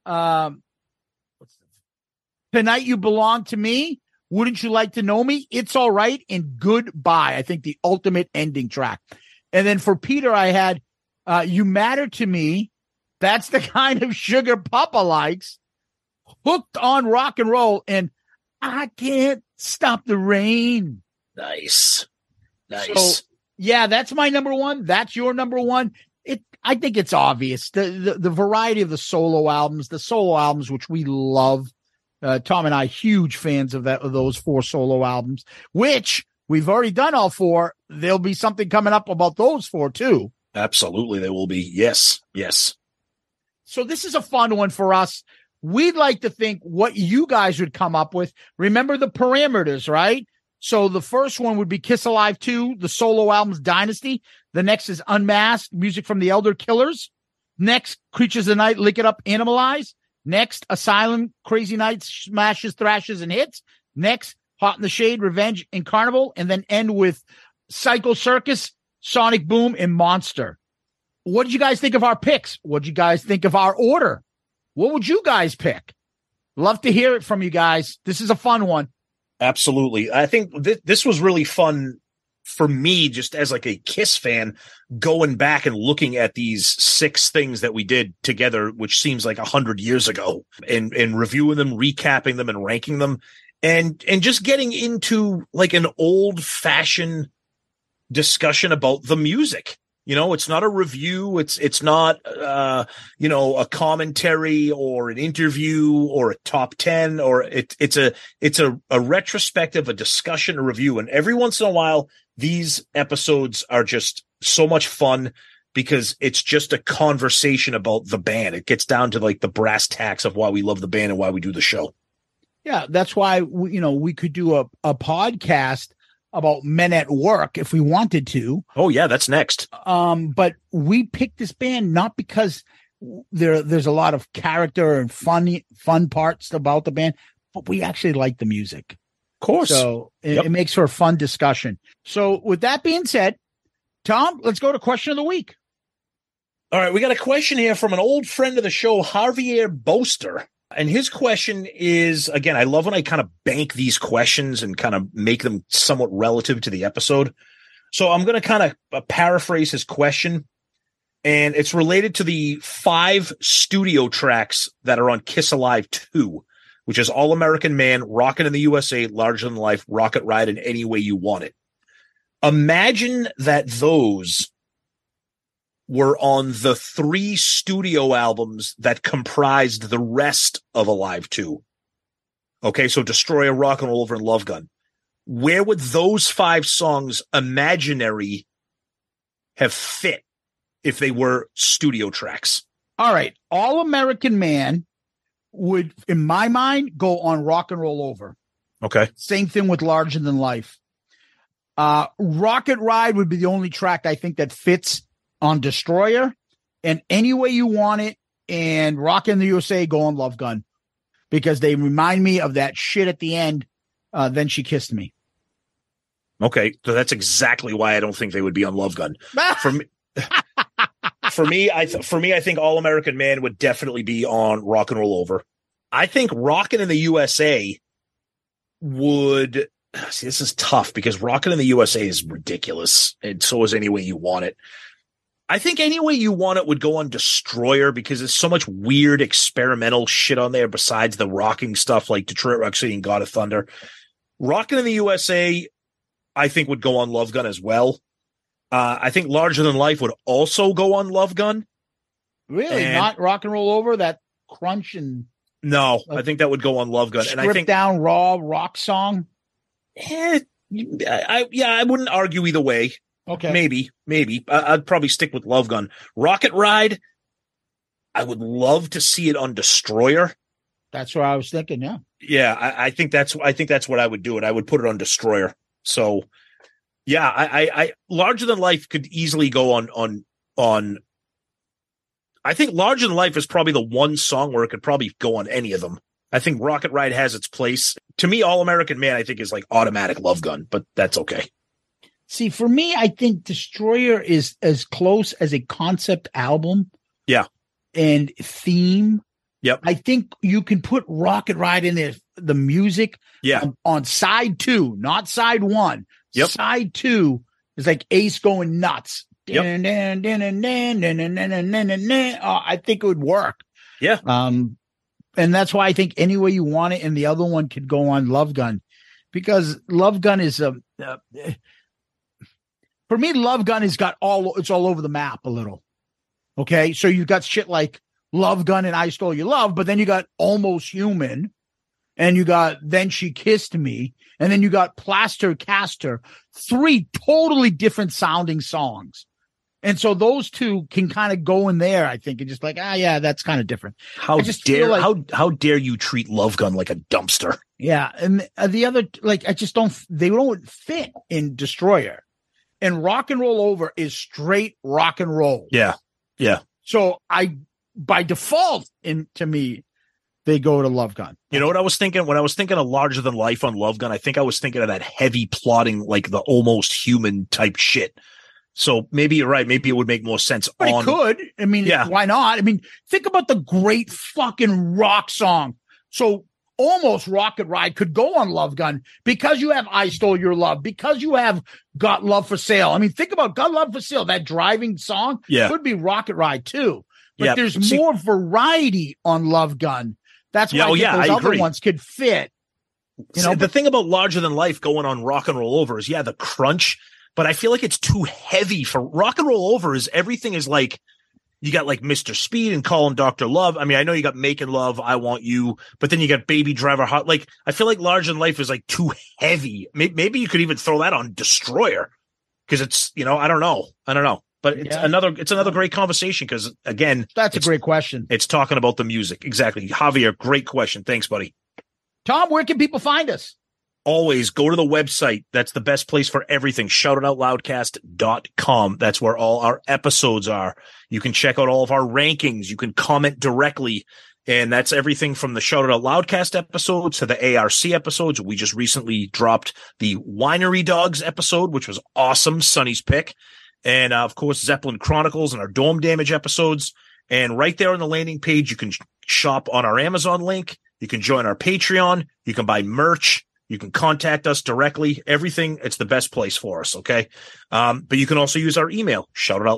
Tonight You Belong to Me. Wouldn't You Like to Know Me? It's All Right, and Goodbye. I think the ultimate ending track. And then for Peter, I had You Matter to Me. That's the kind of sugar Papa likes. Hooked on Rock and Roll, and I Can't Stop the Rain.
Nice.
So, yeah, that's my number one. That's your number one. I think it's obvious. The variety of the solo albums, which we love. Tom and I, huge fans of those 4 solo albums, which we've already done all 4. There'll be something coming up about those 4 too.
Absolutely, there will be. Yes.
So this is a fun one for us. We'd like to think what you guys would come up with. Remember the parameters, right? So the first one would be Kiss Alive 2, the solo albums Dynasty. The next is Unmasked, music from the Elder Killers. Next, Creatures of the Night, Lick It Up, Animalize. Next, Asylum, Crazy Nights, Smashes, Thrashes, and Hits. Next, Hot in the Shade, Revenge, and Carnival. And then end with Psycho Circus, Sonic Boom, and Monster. What did you guys think of our picks? What did you guys think of our order? What would you guys pick? Love to hear it from you guys. This is a fun one.
Absolutely. I think this was really fun for me, just as like a Kiss fan, going back and looking at these 6 things that we did together, which seems like 100 years ago, and reviewing them, recapping them, and ranking them, and just getting into like an old fashioned discussion about the music. You know, it's not a review. It's not, a commentary or an interview or a top 10, or it's a retrospective, a discussion, a review. And every once in a while, these episodes are just so much fun because it's just a conversation about the band. It gets down to like the brass tacks of why we love the band and why we do the show.
Yeah. That's why, we could do a podcast about Men at Work if we wanted to.
Oh yeah, that's next.
But we picked this band not because there's a lot of character and fun parts about the band, but we actually like the music.
Of course.
So it makes for a fun discussion. So with that being said, Tom, let's go to question of the week.
All right, we got a question here from an old friend of the show, Javier Boster. And his question is, again, I love when I kind of bank these questions and kind of make them somewhat relative to the episode. So I'm going to kind of paraphrase his question, and it's related to the 5 studio tracks that are on Kiss Alive 2, which is All American Man, Rockin' in the USA, Larger Than Life, Rocket Ride, and Any Way You Want It. Imagine that those were on the 3 studio albums that comprised the rest of Alive 2. Okay, so Destroyer, Rock and Roll Over, and Love Gun. Where would those 5 songs, imaginary, have fit if they were studio tracks?
All right. All American Man would, in my mind, go on Rock and Roll Over.
Okay.
Same thing with Larger Than Life. Rocket Ride would be the only track I think that fits on Destroyer, and Any Way You Want It and Rockin' the USA go on Love Gun, because they remind me of that shit at the end. Then She Kissed Me.
Okay, so that's exactly why I don't think they would be on Love Gun. For me, I think All American Man would definitely be on Rock and Roll Over. I think Rockin' in the USA would. See, this is tough because Rockin' in the USA is ridiculous, and so is Any Way You Want It. I think Any Way You Want It would go on Destroyer because there's so much weird experimental shit on there besides the rocking stuff like Detroit Rock City and God of Thunder. Rockin' in the USA, I think, would go on Love Gun as well. I think Larger Than Life would also go on Love Gun.
Really? Not Rock and Roll Over? That crunch and...
No, I think that would go on Love Gun. And I think
down raw rock song?
I wouldn't argue either way.
Okay.
Maybe. I'd probably stick with Love Gun. Rocket Ride, I would love to see it on Destroyer.
That's what I was thinking, yeah.
Yeah, I think that's what I would do, and I would put it on Destroyer. So, yeah, I Larger Than Life could easily go on. I think Larger Than Life is probably the one song where it could probably go on any of them. I think Rocket Ride has its place. To me, All American Man, I think, is like automatic Love Gun, but that's okay.
See, for me, I think Destroyer is as close as a concept album.
Yeah.
And theme.
Yep.
I think you can put Rocket Ride in there, the music.
Yeah.
On side 2, not side 1.
Yep.
Side 2 is like Ace going nuts.
Yep.
I think it would work.
Yeah.
And that's why I think Any Way You Want It and the other one could go on Love Gun, because Love Gun is for me, Love Gun has got it's all over the map a little. Okay. So you've got shit like Love Gun and I Stole Your Love, but then you got Almost Human, and you got Then She Kissed Me, and then you got Plaster Caster, 3 totally different sounding songs. And so those two can kind of go in there, I think, and just like, yeah, that's kind of different.
How dare you treat Love Gun like a dumpster?
Yeah. And the other, like, they don't fit in Destroyer. And Rock and Roll Over is straight rock and roll.
Yeah. Yeah.
So by default, to me, they go to Love Gun.
You know what I was thinking? When I was thinking of Larger Than Life on Love Gun, I think I was thinking of that heavy plotting, like the Almost Human type shit. So maybe you're right. Maybe it would make more sense.
But it could. I mean, why not? I mean, think about the great fucking rock song. So almost Rocket Ride could go on Love Gun because you have I Stole Your Love, because you have Got Love for Sale. I mean, think about Got Love for Sale. That driving song could be Rocket Ride too. But there's more variety on Love Gun. That's why those other ones could fit. You know,
the thing about Larger Than Life going on Rock and Roll Over is, the crunch. But I feel like it's too heavy for Rock and Roll Over. Everything is like, you got like Mr. Speed and Call Him Dr. Love. I mean, I know you got Making Love, I Want You, but then you got Baby Driver Hot. Like, I feel like Larger Than Life is like too heavy. Maybe you could even throw that on Destroyer, because it's, I don't know. But it's another great conversation, because again,
that's a great question.
It's talking about the music. Exactly. Javier, great question. Thanks, buddy.
Tom, where can people find us?
Always go to the website. That's the best place for everything. Shoutitoutloudcast.com. That's where all our episodes are. You can check out all of our rankings. You can comment directly. And that's everything from the Shout It Out Loudcast episodes to the ARC episodes. We just recently dropped the Winery Dogs episode, which was awesome. Sonny's pick. And of course, Zeppelin Chronicles and our Dome Damage episodes. And right there on the landing page, you can shop on our Amazon link. You can join our Patreon. You can buy merch. You can contact us directly. Everything, it's the best place for us, okay? But you can also use our email,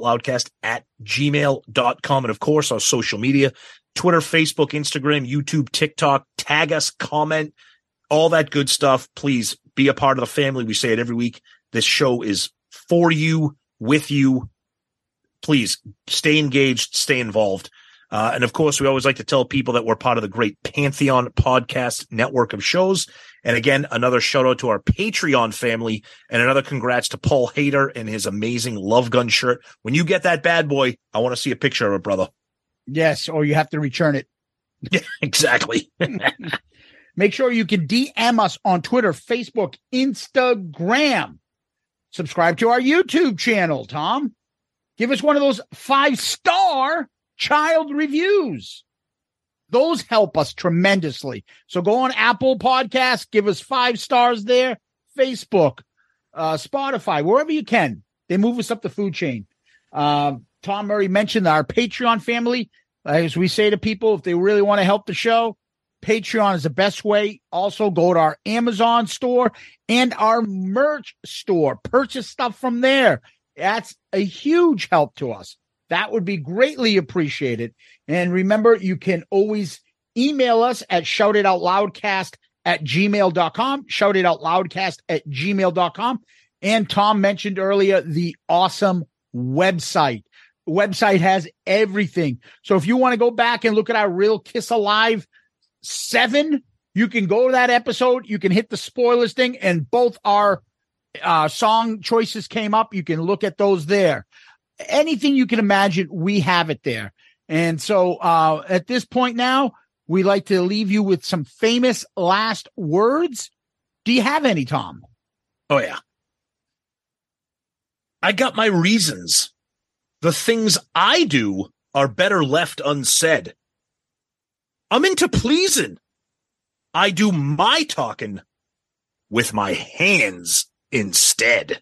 shoutitoutloudcast@gmail.com. And, of course, our social media, Twitter, Facebook, Instagram, YouTube, TikTok. Tag us, comment, all that good stuff. Please be a part of the family. We say it every week. This show is for you, with you. Please stay engaged, stay involved. And, of course, we always like to tell people that we're part of the great Pantheon podcast network of shows. And again, another shout out to our Patreon family, and another congrats to Paul Hader and his amazing Love Gun shirt. When you get that bad boy, I want to see a picture of it, brother.
Yes, or you have to return it.
Yeah, exactly.
Make sure you can DM us on Twitter, Facebook, Instagram. Subscribe to our YouTube channel, Tom. Give us one of those 5-star child reviews. Those help us tremendously. So go on Apple Podcasts, give us 5 stars there. Facebook, Spotify, wherever you can. They move us up the food chain. Tom Murray mentioned our Patreon family. As we say to people, if they really want to help the show, Patreon is the best way. Also, go to our Amazon store and our merch store. Purchase stuff from there. That's a huge help to us. That would be greatly appreciated. And remember, you can always email us at shoutitoutloudcast@gmail.com, shoutitoutloudcast@gmail.com. And Tom mentioned earlier the awesome website. Website has everything. So if you want to go back and look at our Real Kiss Alive 7, you can go to that episode. You can hit the spoilers thing, and both our song choices came up. You can look at those there. Anything you can imagine, we have it there. And so at this point now, we like to leave you with some famous last words. Do you have any, Tom?
Oh, yeah. I got my reasons. The things I do are better left unsaid. I'm into pleasing. I do my talking with my hands instead.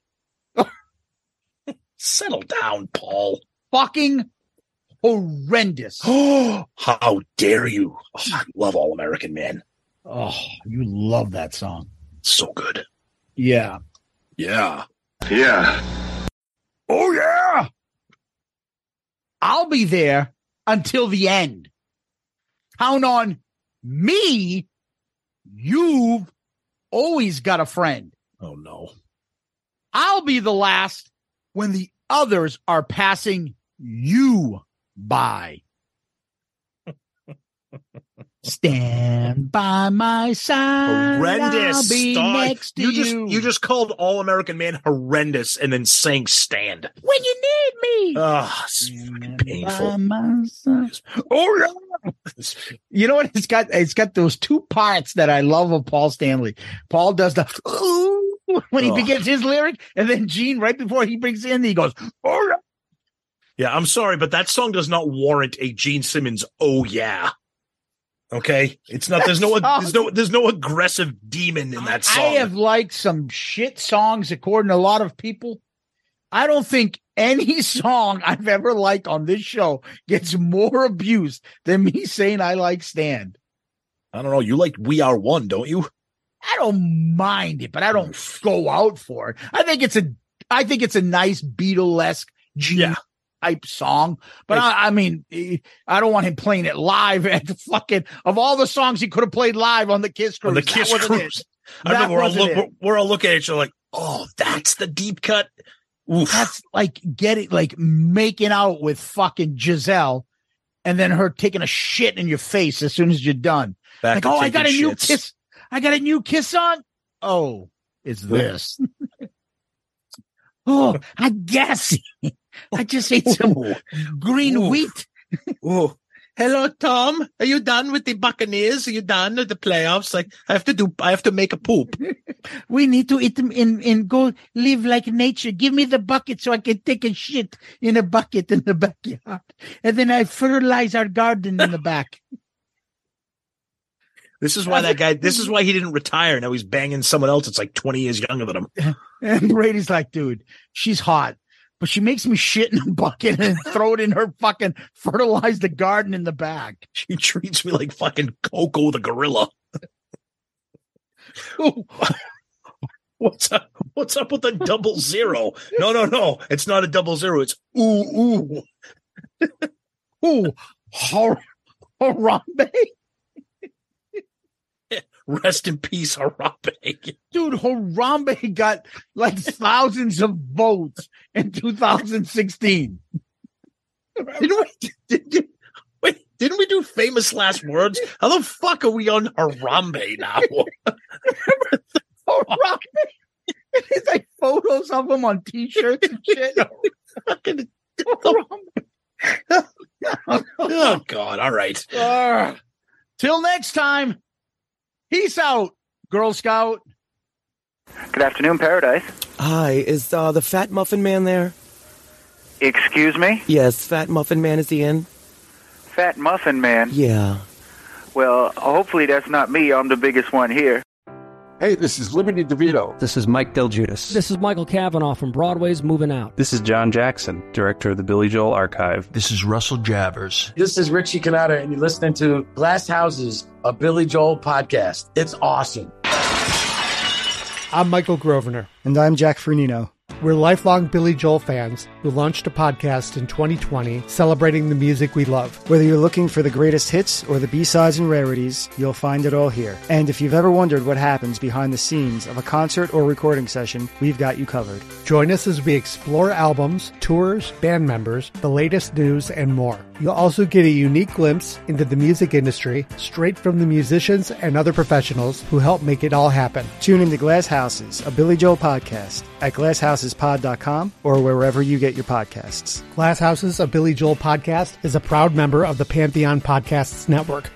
Settle down, Paul.
Fucking horrendous.
How dare you? Oh, I love All American Man.
Oh, you love that song.
So good.
Yeah.
Yeah.
Yeah.
Oh, yeah. I'll be there until the end. Count on me. You've always got a friend.
Oh, no.
I'll be the last when the others are passing you by. Stand by my side.
Horrendous.
I'll be next to you.
You just called All American Man horrendous and then sang Stand.
When you need me.
Oh, it's fucking painful.
Oh, yeah. You know what? It's got those two parts that I love of Paul Stanley. Paul does the when he begins his lyric, and then Gene, right before he brings in, he goes, oh, yeah.
Yeah, I'm sorry, but that song does not warrant a Gene Simmons, oh, yeah. Okay, it's not. There's no aggressive demon in that song.
I have liked some shit songs according to a lot of people. I don't think any song I've ever liked on this show gets more abuse than me saying I like Stand.
I don't know. You like We Are One, don't you?
I don't mind it, but I don't go out for it. I think it's a nice Beatlesque Gene type song, but I mean, I don't want him playing it live at the fucking, of all the songs he could have played live on the Kiss Cruise.
On the Kiss Cruise. I remember we're all looking at each other like, oh, that's the deep cut. Oof.
That's like making out with fucking Giselle and then her taking a shit in your face as soon as you're done. I got a new Kiss. I got a new Kiss song. Oh, it's this. Oh, I guess. I just ate some green wheat.
Oh, hello, Tom. Are you done with the Buccaneers? Are you done with the playoffs? Like, I have to make a poop.
We need to eat them and go live like nature. Give me the bucket so I can take a shit in a bucket in the backyard. And then I fertilize our garden in the back.
This is why he didn't retire. Now he's banging someone else that's like 20 years younger than him.
And Brady's like, dude, she's hot, but she makes me shit in a bucket and throw it in her fucking fertilize the garden in the back.
She treats me like fucking Coco the gorilla. What's up with the 00? No. It's not a 00. It's ooh.
Ooh. Harambe.
Rest in peace, Harambe.
Dude, Harambe got like thousands of votes in 2016.
Didn't we do famous last words? How the fuck are we on Harambe now?
Harambe? It's like photos of him on t-shirts and shit.
Oh, God. All right.
Till next time. Peace out, Girl Scout.
Good afternoon, Paradise.
Hi, is the Fat Muffin Man there?
Excuse me?
Yes, Fat Muffin Man, is he in?
Fat Muffin Man?
Yeah.
Well, hopefully that's not me. I'm the biggest one here.
Hey, this is Liberty DeVito.
This is Mike Del Giudice.
This is Michael Cavanaugh from Broadway's Moving Out.
This is John Jackson, director of the Billy Joel Archive.
This is Russell Javers.
This is Richie Canada, and you're listening to Glass Houses, a Billy Joel podcast. It's awesome.
I'm Michael Grosvenor.
And I'm Jack Fernino.
We're lifelong Billy Joel fans who launched a podcast in 2020 celebrating the music we love.
Whether you're looking for the greatest hits or the B-sides and rarities, you'll find it all here. And if you've ever wondered what happens behind the scenes of a concert or recording session, we've got you covered.
Join us as we explore albums, tours, band members, the latest news, and more. You'll also get a unique glimpse into the music industry straight from the musicians and other professionals who help make it all happen.
Tune into Glass Houses, a Billy Joel podcast at GlassHousesPod.com or wherever you get your podcasts.
Glass Houses, a Billy Joel podcast is a proud member of the Pantheon Podcasts Network.